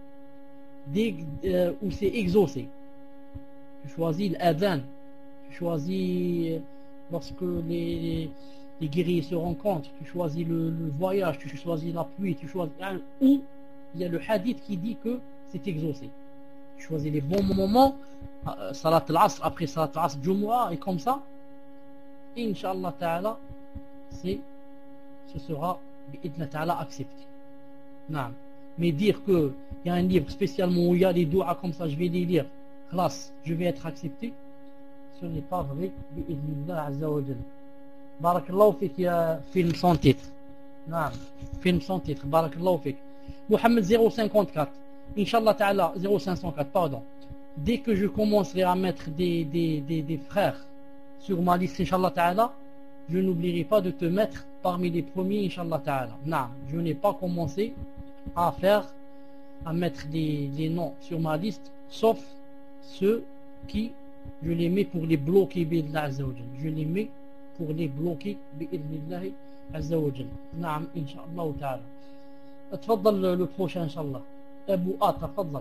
euh, où c'est exaucé. Tu choisis l'adhan, tu choisis lorsque les, les guerriers se rencontrent, tu choisis le, le voyage, tu choisis la pluie, tu choisis hein, où il y a le hadith qui dit que c'est exaucé. Tu choisis les bons moments, euh, salat al-asr, après salat al-asr, jumu'ah, et comme ça, Inch'Allah ta'ala, c'est, ce sera bi'idna ta'ala accepté. Non. Mais dire qu'il y a un livre spécialement où il y a les douas comme ça, je vais les lire, classe, je vais être accepté, ce n'est pas vrai, bi'idnillah azza wa jalla. Barakallahu fik ya film sans titre. Non, film sans titre, barakallahu fik. Mohamed zéro cinquante-quatre, Inch'Allah ta'ala, zéro cinq cent quatre, pardon. Dès que je commencerai à mettre des, des, des, des frères sur ma liste, Inch'Allah ta'ala, je n'oublierai pas de te mettre parmi les premiers, Inch'Allah ta'ala. Non, je n'ai pas commencé à faire, à mettre des, des noms sur ma liste, sauf ceux qui, je les mets pour les bloquer, bi'idnillah azza wa jalla. Je les mets pour les bloquer, bi'idnillah azza wa jalla. Naam, Inch'Allah ta'ala. تفضل le prochain, Inch'Allah. Abu A, تفضل.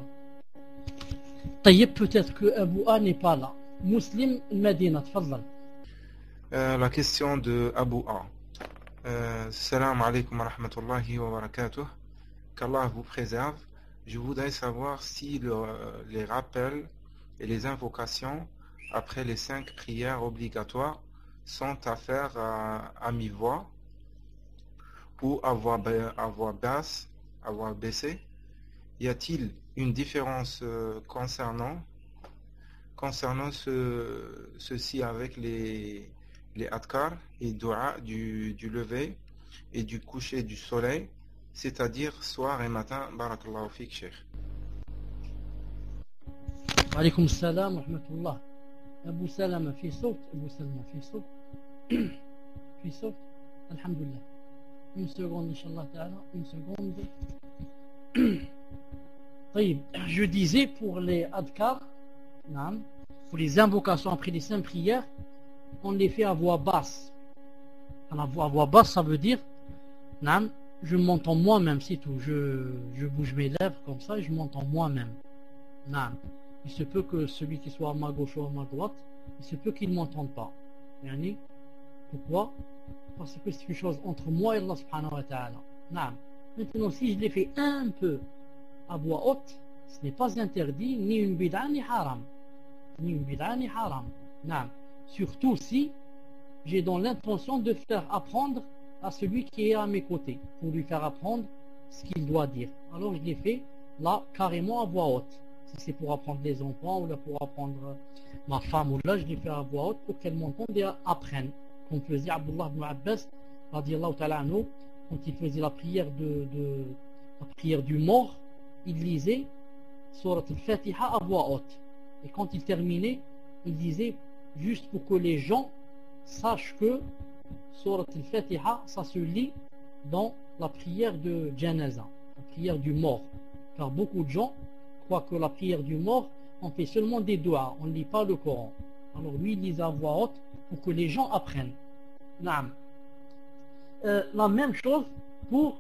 طيب, peut-être que Abu A n'est pas là. Muslim Medina, تفضل. Euh, la question de Abu A. Euh, Salam alaikum wa rahmatullahi wa barakatuh. Qu'Allah vous préserve. Je voudrais savoir si le, les rappels et les invocations après les cinq prières obligatoires sont à faire à, à mi-voix ou à voix, à voix basse, à voix baissée. Y a-t-il une différence euh, concernant concernant ce, ceci avec les les adkar et dua du, du lever et du coucher du soleil, c'est-à-dire soir et matin? Barakallahu fik, Cheikh. Alaykoum salam wa rahmatullah. Abu Salama fi saut, Abu Salama fi saut. Fi saut. Alhamdulillah. Une seconde, Inch'Allah ta'ala, une seconde. طيب, je disais pour les adkar, pour les invocations après les cinq prières, on les fait à voix basse. À la voix, à voix basse, ça veut dire, non, je m'entends moi-même, c'est tout. Je, je bouge mes lèvres comme ça et je m'entends moi-même. Non. Il se peut que celui qui soit à ma gauche ou à ma droite, il se peut qu'il ne m'entende pas. Yani, pourquoi? Parce que c'est une chose entre moi et Allah subhanahu wa ta'ala. Non. Maintenant, si je l'ai fait un peu à voix haute, ce n'est pas interdit, ni une bid'a, ni haram. Ni une bid'a, ni haram. Non. Surtout si j'ai dans l'intention de faire apprendre à celui qui est à mes côtés, pour lui faire apprendre ce qu'il doit dire. Alors je l'ai fait là carrément à voix haute. Si c'est pour apprendre les enfants ou là pour apprendre ma femme ou là, je l'ai fait à voix haute pour qu'elle m'entende et apprenne. Comme faisait Abdullah ibn Abbas, radiyallahu ta'ala anhu, quand il faisait la prière de, de la prière du mort, il lisait Surat al-Fatiha à voix haute. Et quand il terminait, il disait juste pour que les gens sachent que Surat al-Fatiha, ça se lit dans la prière de Janaza, la prière du mort. Car beaucoup de gens croient que la prière du mort, on fait seulement des doigts, on ne lit pas le Coran. Alors lui, il lisait à voix haute pour que les gens apprennent. Naam. Euh, la même chose pour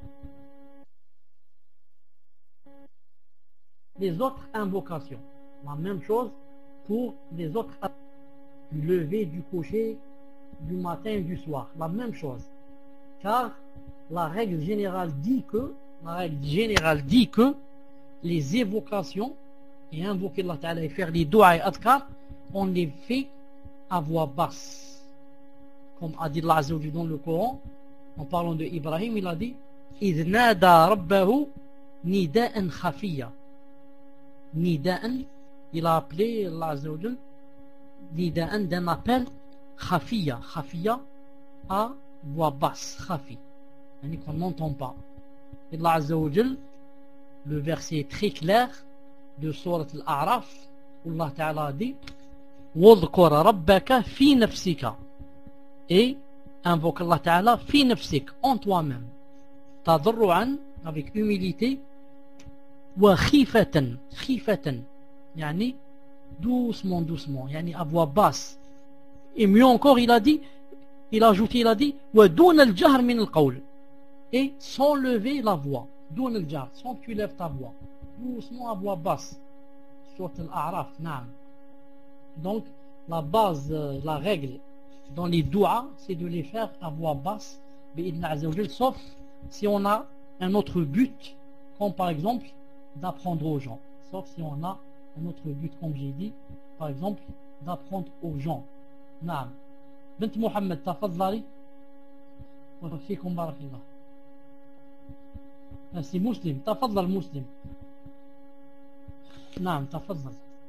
les autres invocations. La même chose pour les autres du lever, du coucher, du matin et du soir. La même chose. Car la règle générale dit que la règle générale dit que les évocations et invoquer Allah Ta'ala et faire les doigts et adkar, on les fait à voix basse. Comme a dit Allah Azza wa Jalla dans le Coran, en parlant de Ibrahim, il a dit إِذْ نَادَى رَبَّهُ نِدَاءً خَفِيًّا. Nida'an, il a appelé Allah Azza wa Jal d'un appel khafiya, khafiya à voix basse, khafi, qu'on n'entend pas. Et Allah Azza wa Jal, le verset est très clair de Sourate Al-A'raf, où Allah Ta'ala dit وَاذْكُرْ رَبَّكَ فِي نَفْسِكَ, et invoque Allah Ta'ala fi nafsik, en toi-même, tadarru'an, avec humilité, wa khifatan, khifatan, yani doucement, doucement, yani à voix basse. Et mieux encore, il a dit, il a ajouté, il a dit wa dun al-jahr min al-qawl, et sans lever la voix, dun al-jahr, sans que tu lèves ta voix, doucement à voix basse. Sourate Al-A'raf, naam. Donc la base, la règle dans les douas, c'est de les faire à voix basse, sauf si on a un autre but, comme par exemple d'apprendre aux gens. Sauf si on a un autre but, comme j'ai dit, par exemple d'apprendre aux gens. Naam. Bint Mohammed, tafadlali. Wa fikum barakallah. C'est muslim, tafadlal muslim. Naam, tafadlal.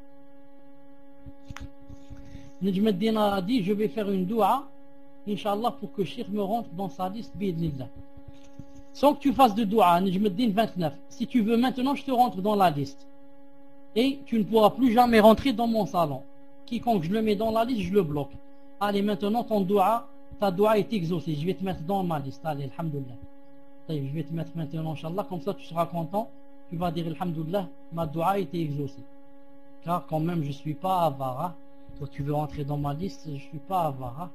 Najm ad-Din a dit, je vais faire une doua, Inch'Allah, pour que Cheikh me rentre dans sa liste, bi'idnillah. Sans que tu fasses de doua, Najm ad-Din vingt-neuf. Si tu veux maintenant, je te rentre dans la liste. Et tu ne pourras plus jamais rentrer dans mon salon. Quiconque je le mets dans la liste, je le bloque. Allez, maintenant, ton doua, ta doua est exaucée. Je vais te mettre dans ma liste. Allez, alhamdoulilah. Je vais te mettre maintenant, Inch'Allah, comme ça tu seras content. Tu vas dire, alhamdoulilah, ma doua a été exaucée. Car quand même, je ne suis pas avare. Toi, tu veux rentrer dans ma liste, je ne suis pas avare.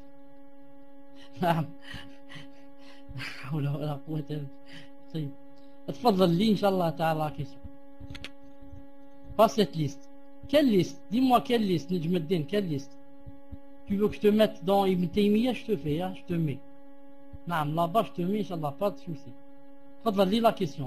نعم. ولا ولا قوة. طيب. اتفضل لي إن شاء الله تعالى question. Pas cette liste. Quelle liste? Dis-moi quelle liste, Najm ad-Din, quelle liste? Tu veux que je te mette dans Ibn Taymiyyah, je te fais, hein, je te mets. نعم, là-bas, je te mets, Inch'Allah, pas de souci. اتفضل لي la question.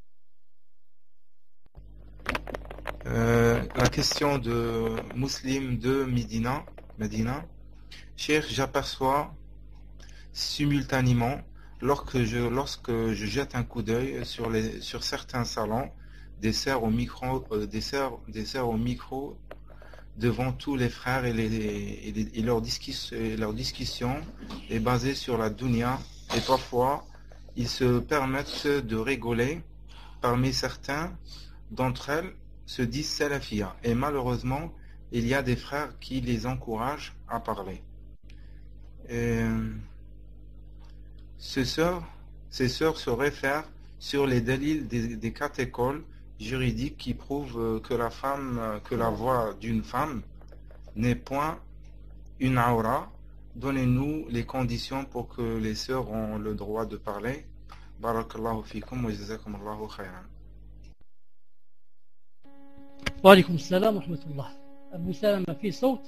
Euh, la question de Muslim de Medina, Medina. Cheikh, j'aperçois simultanément lorsque je, lorsque je jette un coup d'œil sur, les, sur certains salons des serres au micro, euh, des serres, des serres au micro devant tous les frères et, les, et, les, et, leur, discus, et leur discussion est basée sur la dunya, et parfois ils se permettent de rigoler. Parmi certains d'entre elles se disent salafia, et malheureusement il y a des frères qui les encouragent à parler. Et ces sœurs, ces sœurs se réfèrent sur les délits des, des catégories juridiques qui prouvent que la femme, que la voix d'une femme n'est point une aura. Donnez-nous les conditions pour que les sœurs ont le droit de parler. Barakallahu fikum wa jazakumullahu khayran. وعليكم السلام ورحمة الله. أبو سلمة في صوت؟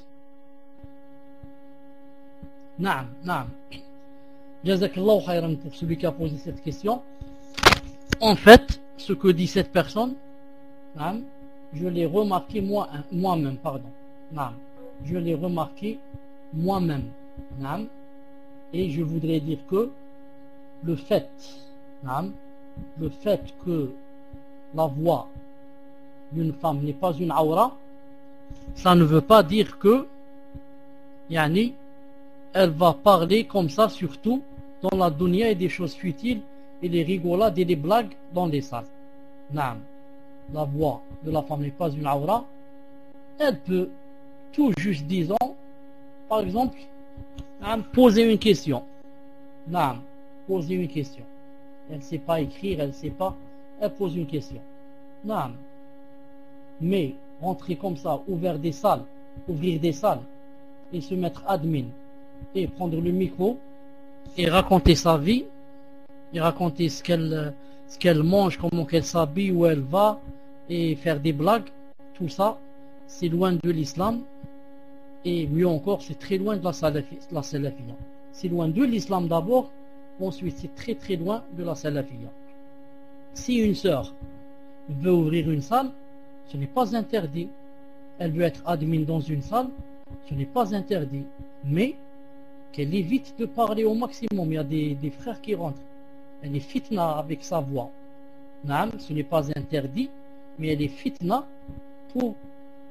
نعم نعم. جزاك الله خيرا pour celui qui a posé cette question. En fait, ce que dit cette personne, نعم, je l'ai remarqué moi, moi-même, pardon. نعم, je l'ai remarqué moi-même. نعم, et je voudrais dire que le fait, نعم, le fait que la voix d'une femme n'est pas une aura, ça ne veut pas dire que yani, elle va parler comme ça, surtout dans la dunya, et des choses futiles et les rigolades et les blagues dans les salles. Naam. La voix de la femme n'est pas une aura. Elle peut tout juste, disons, par exemple, naam, poser une question. Naam, poser une question. Elle ne sait pas écrire, elle ne sait pas, elle pose une question. Naam. Mais rentrer comme ça, ouvrir des salles, ouvrir des salles et se mettre admin et prendre le micro et raconter sa vie et raconter ce qu'elle ce qu'elle mange, comment qu'elle s'habille, où elle va, et faire des blagues, tout ça c'est loin de l'islam, et mieux encore c'est très loin de la salafia. C'est loin de l'islam d'abord, ensuite c'est très très loin de la salafia. Si une sœur veut ouvrir une salle, ce n'est pas interdit. Elle veut être admin dans une salle, ce n'est pas interdit. Mais qu'elle évite de parler au maximum. Il y a des, des frères qui rentrent. Elle est fitna avec sa voix. Naam, ce n'est pas interdit, mais elle est fitna pour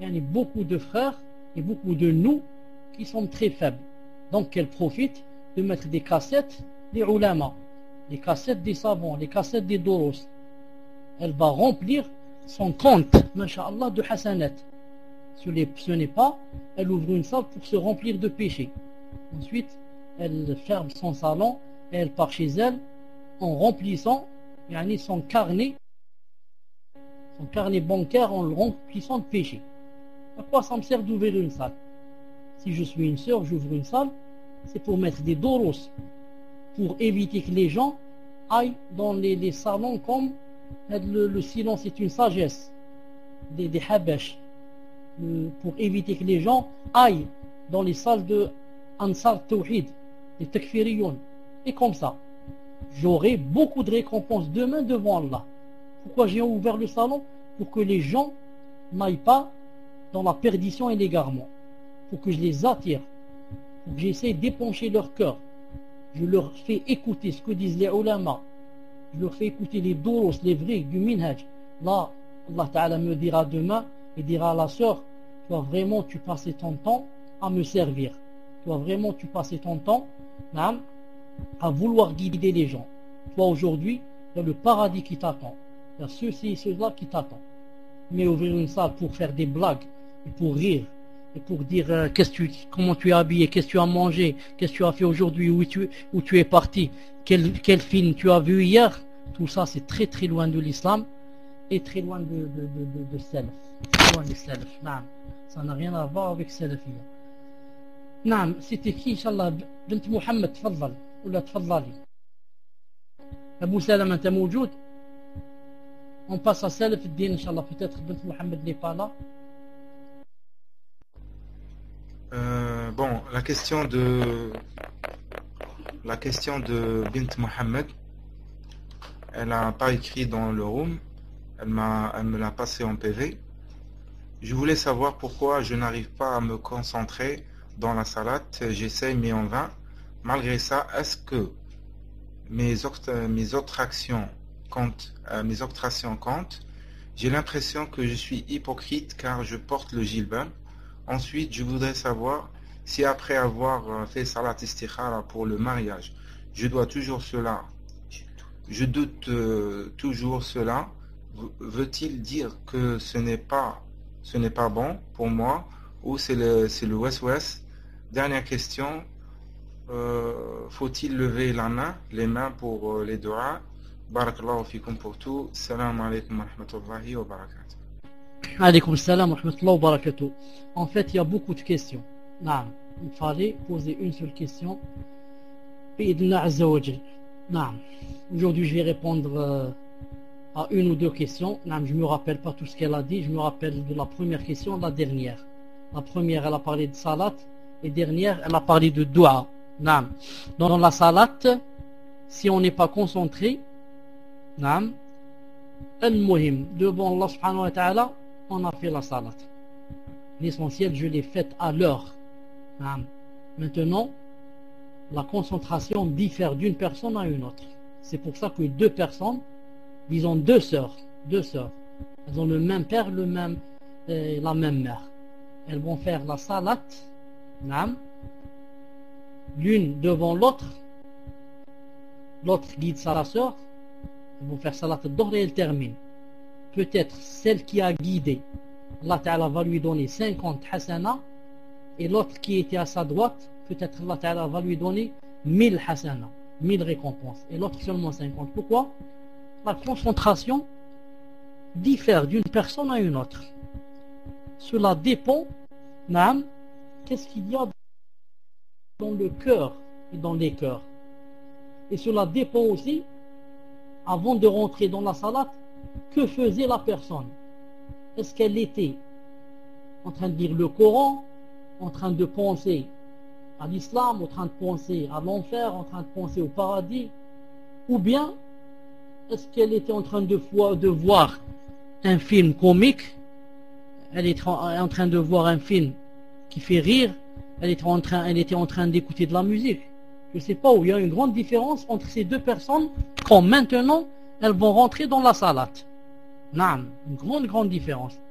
il y a beaucoup de frères et beaucoup de nous qui sont très faibles. Donc elle profite de mettre des cassettes des ulama, les cassettes des savants, les cassettes des doros. Elle va remplir son compte, masha'Allah, de hasanat. Ce n'est pas, elle ouvre une salle pour se remplir de péchés. Ensuite, elle ferme son salon et elle part chez elle en remplissant yani, son carnet, son carnet bancaire en le remplissant de péchés. À quoi ça me sert d'ouvrir une salle? Si je suis une sœur, j'ouvre une salle, c'est pour mettre des doros, pour éviter que les gens aillent dans les, les salons comme le, le silence est une sagesse, des, des habash, le, pour éviter que les gens aillent dans les salles de Ansar Tawhid, des Takfiriyoun. Et comme ça, j'aurai beaucoup de récompenses demain devant Allah. Pourquoi j'ai ouvert le salon? Pour que les gens n'aillent pas dans la perdition et l'égarement. Pour que je les attire. Pour que j'essaie d'épancher leur cœur. Je leur fais écouter ce que disent les ulama. Je leur fais écouter les doros, les vrais, du minhaj. Là, Allah Ta'ala me dira demain, et dira à la sœur, toi vraiment tu passais ton temps à me servir. Toi vraiment tu passais ton temps hein, à vouloir guider les gens. Toi aujourd'hui, il y a le paradis qui t'attend. Il y a ceux-ci et ceux-là qui t'attendent. Mais ouvrir une salle pour faire des blagues, et pour rire, et pour dire euh, qu'est-ce que tu, comment tu es habillé, qu'est-ce que tu as mangé, qu'est-ce que tu as fait aujourd'hui, où tu, où tu es parti, quel, quel film tu as vu hier, tout ça c'est très très loin de l'islam et très loin de, de, de, de, de salaf. Très loin de salaf. Naam. Ça n'a rien à voir avec salafiyya. Naam, c'était qui, Inch'Allah, bint Mohammed, tfaddal, ou la tfaddali. Abou Salam, tu es موجود? On passe à Salaf ad-Din, Inch'Allah. Peut-être bint Mohammed n'est pas là. Euh, bon, la question de la question de Bint Mohammed, elle n'a pas écrit dans le room, elle m'a, elle me l'a passé en P V. Je voulais savoir pourquoi je n'arrive pas à me concentrer dans la salate. J'essaye mais en vain. Malgré ça, est-ce que mes autres, mes autres actions comptent, euh, mes autres actions comptent? J'ai l'impression que je suis hypocrite car je porte le jilbab. Ensuite, je voudrais savoir si après avoir fait salat istikhara pour le mariage, je dois toujours cela, je doute euh, toujours cela, veut-il dire que ce n'est pas, ce n'est pas bon pour moi ou c'est le, c'est le west-west? Dernière question, euh, faut-il lever la main, les mains pour euh, les doigts? Barakallahu fikum pour tout. Salam alaikum wa rahmatullahi wa barakatuh. Alaykoum salam wa rahmatullahi wa barakatuh. En fait, il y a beaucoup de questions. Naam. Il fallait poser une seule question. Bi'idna azza wa jal. Naam. Aujourd'hui, je vais répondre euh, à une ou deux questions. Naam, je ne me rappelle pas tout ce qu'elle a dit. Je me rappelle de la première question, la dernière. La première, elle a parlé de salat. Et dernière, elle a parlé de dua. Naam. Dans la salat, si on n'est pas concentré, naam, al-muhim, devant Allah subhanahu wa ta'ala, on a fait la salat. L'essentiel, je l'ai faite à l'heure. Maintenant, la concentration diffère d'une personne à une autre. C'est pour ça que deux personnes, disons deux sœurs, deux sœurs, elles ont le même père, le même, euh, la même mère. Elles vont faire la salat, l'une devant l'autre, l'autre guide sa sœur, elles vont faire salat al-dhuhr et elles terminent. Peut-être celle qui a guidé, Allah Ta'ala va lui donner cinquante hasana, et l'autre qui était à sa droite, peut-être Allah Ta'ala va lui donner mille hasana, mille récompenses, et l'autre seulement cinquante. Pourquoi? La concentration diffère d'une personne à une autre. Cela dépend, naam, qu'est-ce qu'il y a dans le cœur et dans les cœurs. Et cela dépend aussi, avant de rentrer dans la salat, que faisait la personne. Est-ce qu'elle était en train de lire le Coran, en train de penser à l'islam, en train de penser à l'enfer, en train de penser au paradis, ou bien est-ce qu'elle était en train de, de voir un film comique, elle était en train de voir un film qui fait rire, elle était en train, elle était en train d'écouter de la musique. Je ne sais pas où il y a une grande différence entre ces deux personnes quand maintenant elles vont rentrer dans la salat. Naam, une grande grande différence.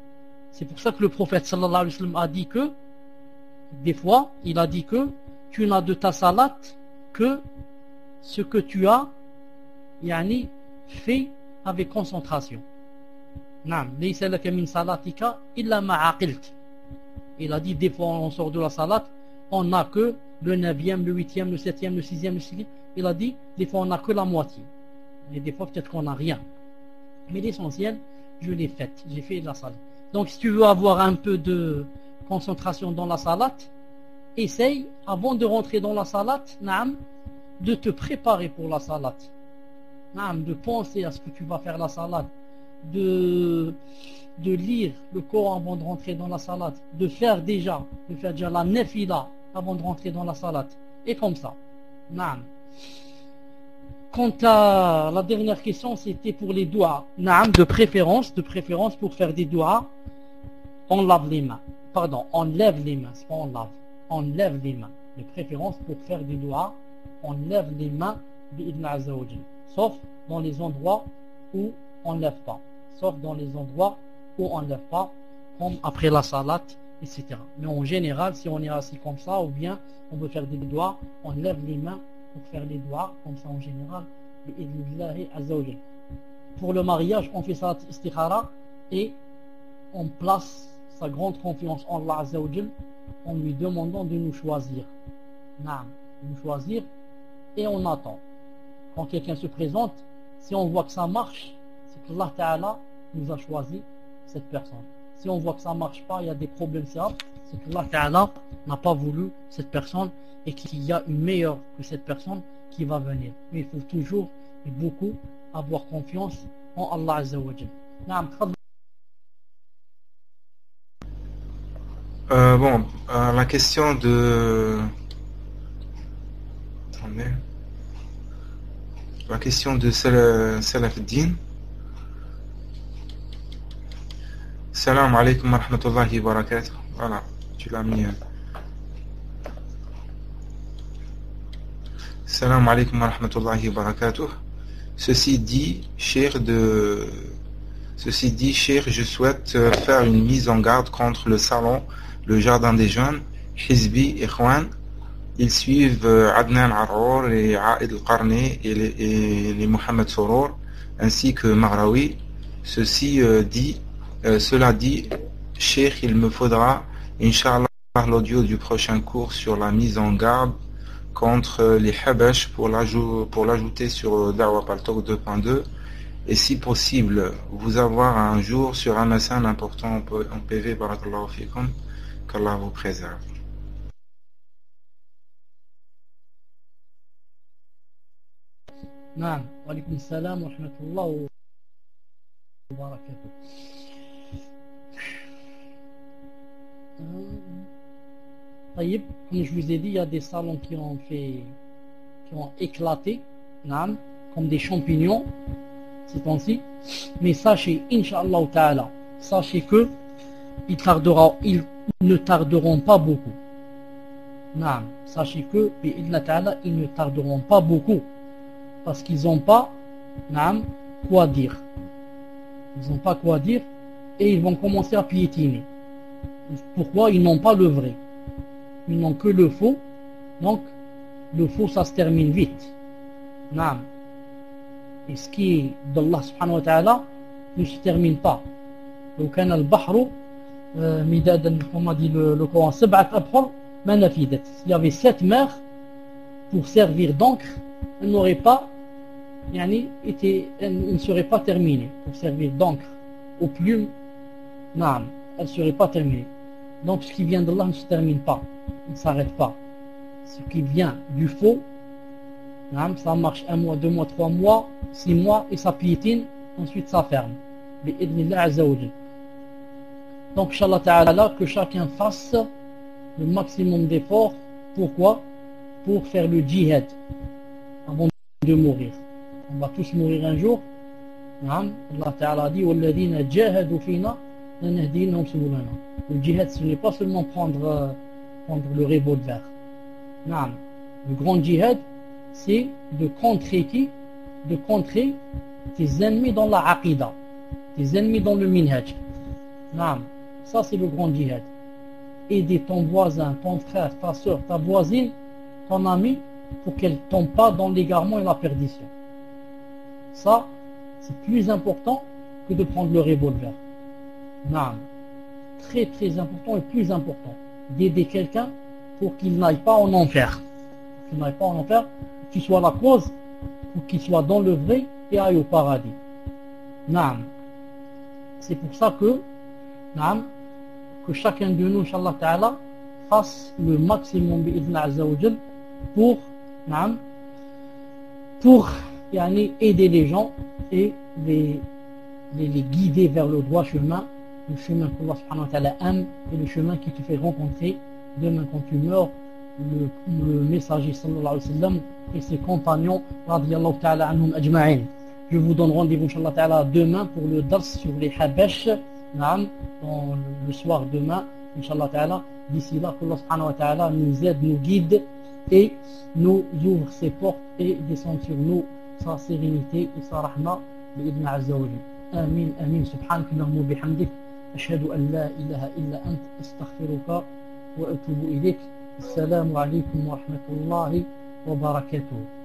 C'est pour ça que le prophète sallallahu alayhi wa sallam a dit que, des fois, il a dit que tu n'as de ta salat que ce que tu as yani, fait avec concentration. Naam, laysa laka min salatika illa ma aqilt. Il a dit des fois on sort de la salat, on n'a que le neuvième, le huitième, le septième, le sixième, le sixième. Il a dit des fois on n'a que la moitié. Et des fois peut-être qu'on n'a rien. Mais l'essentiel, je l'ai fait, j'ai fait la salat. Donc si tu veux avoir un peu de concentration dans la salat, essaye avant de rentrer dans la salat, naam, de te préparer pour la salat. Naam, de penser à ce que tu vas faire la salat, de, de lire le Coran avant de rentrer dans la salat, de faire déjà, de faire déjà la nafila avant de rentrer dans la salat. Et comme ça. Naam. Quant à la dernière question, c'était pour les doigts. Naam, de préférence, de préférence pour faire des doigts, on lave les mains. Pardon, on lève les mains, c'est pas on lave. On lève les mains. De préférence pour faire des doigts, on lève les mains bi'idhn azza wa jal. Sauf dans les endroits où on ne lève pas. Sauf dans les endroits où on ne lève pas, comme après la salat, et cetera. Mais en général, si on est assis comme ça, ou bien on veut faire des doigts, on lève les mains pour faire les doigts, comme ça en général, bi'idhnillahi azza wa jal. Pour le mariage, on fait salat istikhara et on place sa grande confiance en Allah azza wa jal en lui demandant de nous choisir. Naam, de nous choisir et on attend. Quand quelqu'un se présente, si on voit que ça marche, c'est que Allah Ta'ala nous a choisi cette personne. Si on voit que ça marche pas, il y a des problèmes, c'est que Allah Ta'ala n'a pas voulu cette personne et qu'il y a une meilleure que cette personne qui va venir. Mais il faut toujours et beaucoup avoir confiance en Allah Azza wa Jal. Naam, Euh, bon, euh, la question de... Attendez. La question de Salaf Din. Salam alaikum wa rahmatullahi wa barakatuh. Voilà, tu l'as mis. Salam alaikum wa rahmatullahi wa barakatuh. Ceci dit, cher de... Ceci dit, cher, je souhaite faire une mise en garde contre le salon Le Jardin des Jeunes, Hizbi, Ikhwan. Ils suivent Adnan Arrour, et Aïd al-Qarni et les, et les Mohamed Sorour, ainsi que Marawi. Ceci euh, dit, euh, cela dit, Cheikh, il me faudra, Inch'Allah, l'audio du prochain cours sur la mise en garde contre les Habash pour l'ajouter sur Da'wa Paltalk deux point deux. Et si possible, vous avoir un jour sur un massan important en P V, barakallahu fikum, qu'Allah vous préserve. Naam, wa alaykum salam wa rahmatullahi wa barakatuh. Taïb, comme je vous ai dit, il y a des salons qui ont fait, qui ont éclaté, naam, comme des champignons, ces temps-ci. Mais sachez, Inch'Allah Ta'ala, sachez que ils, tardera, ils ne tarderont pas beaucoup. Naam, sachez que, bi'idhna Ta'ala, ils ne tarderont pas beaucoup. Parce qu'ils n'ont pas, naam, quoi dire. Ils n'ont pas quoi dire et ils vont commencer à piétiner. Pourquoi? Ils n'ont pas le vrai. Ils n'ont que le faux. Donc, le faux, ça se termine vite. Naam. Et ce qui est d'Allah subhanahu wa ta'ala ne se termine pas. Donc, on a le bahru, midadan, comme a dit le, le Coran, sab'at abhur, ma nafidat. S'il y avait sept mers pour servir d'encre, elle n'aurait pas, yani, été, elle ne serait pas terminée. Pour servir d'encre aux plumes, naam, elle ne serait pas terminée. Donc, ce qui vient d'Allah ne se termine pas. Il ne s'arrête pas. Ce qui vient du faux, ça marche un mois, deux mois, trois mois, six mois, et ça piétine, ensuite ça ferme. Bi'idhnillah azza wa jal. Donc, Inch'Allah Ta'ala, que chacun fasse le maximum d'efforts. Pourquoi? Pour faire le djihad avant de mourir. On va tous mourir un jour. Allah Ta'ala dit وَالَّذِينَ جَاهَدُوا فِينَا لَنَهْدِينَهُمْ سُبُلَنَا. Le djihad, ce n'est pas seulement prendre, prendre le revolver. Non. Le grand djihad, c'est de contrer qui? De contrer tes ennemis dans la aqidah, tes ennemis dans le minhaj. Non. Ça, c'est le grand djihad. Aider ton voisin, ton frère, ta soeur, ta voisine, ton ami, pour qu'elle ne tombe pas dans l'égarement et la perdition. Ça, c'est plus important que de prendre le revolver. Non. Très très important et plus important d'aider quelqu'un pour qu'il n'aille pas en enfer. Pour qu'il n'aille pas en enfer, pour qu'il soit la cause, pour qu'il soit dans le vrai et aille au paradis. Non. C'est pour ça que, non, que chacun de nous, Inch'Allah Ta'ala, fasse le maximum bi'idhna Azza wa Jal pour, non, pour yani, aider les gens et les, les, les guider vers le droit chemin, le chemin qu'Allah subhanahu wa ta'ala aime et le chemin qui te fait rencontrer demain quand tu meurs le, le messager sallallahu alayhi wa sallam et ses compagnons radiyallahu ta'ala anhum ajma'in. Je vous donne rendez-vous Inch'Allah ta'ala demain pour le dars sur les Habash, naam, dans le soir demain Inch'Allah ta'ala. D'ici là qu'Allah subhanahu wa ta'ala nous aide, nous guide et nous ouvre ses portes et descend sur nous sa sérénité et sa rahma بإذن عز وجل. آمين آمين. سبحانك اللهم وبحمدك أشهد أن لا إله إلا أنت أستغفرك وأتوب إليك. السلام عليكم ورحمة الله وبركاته.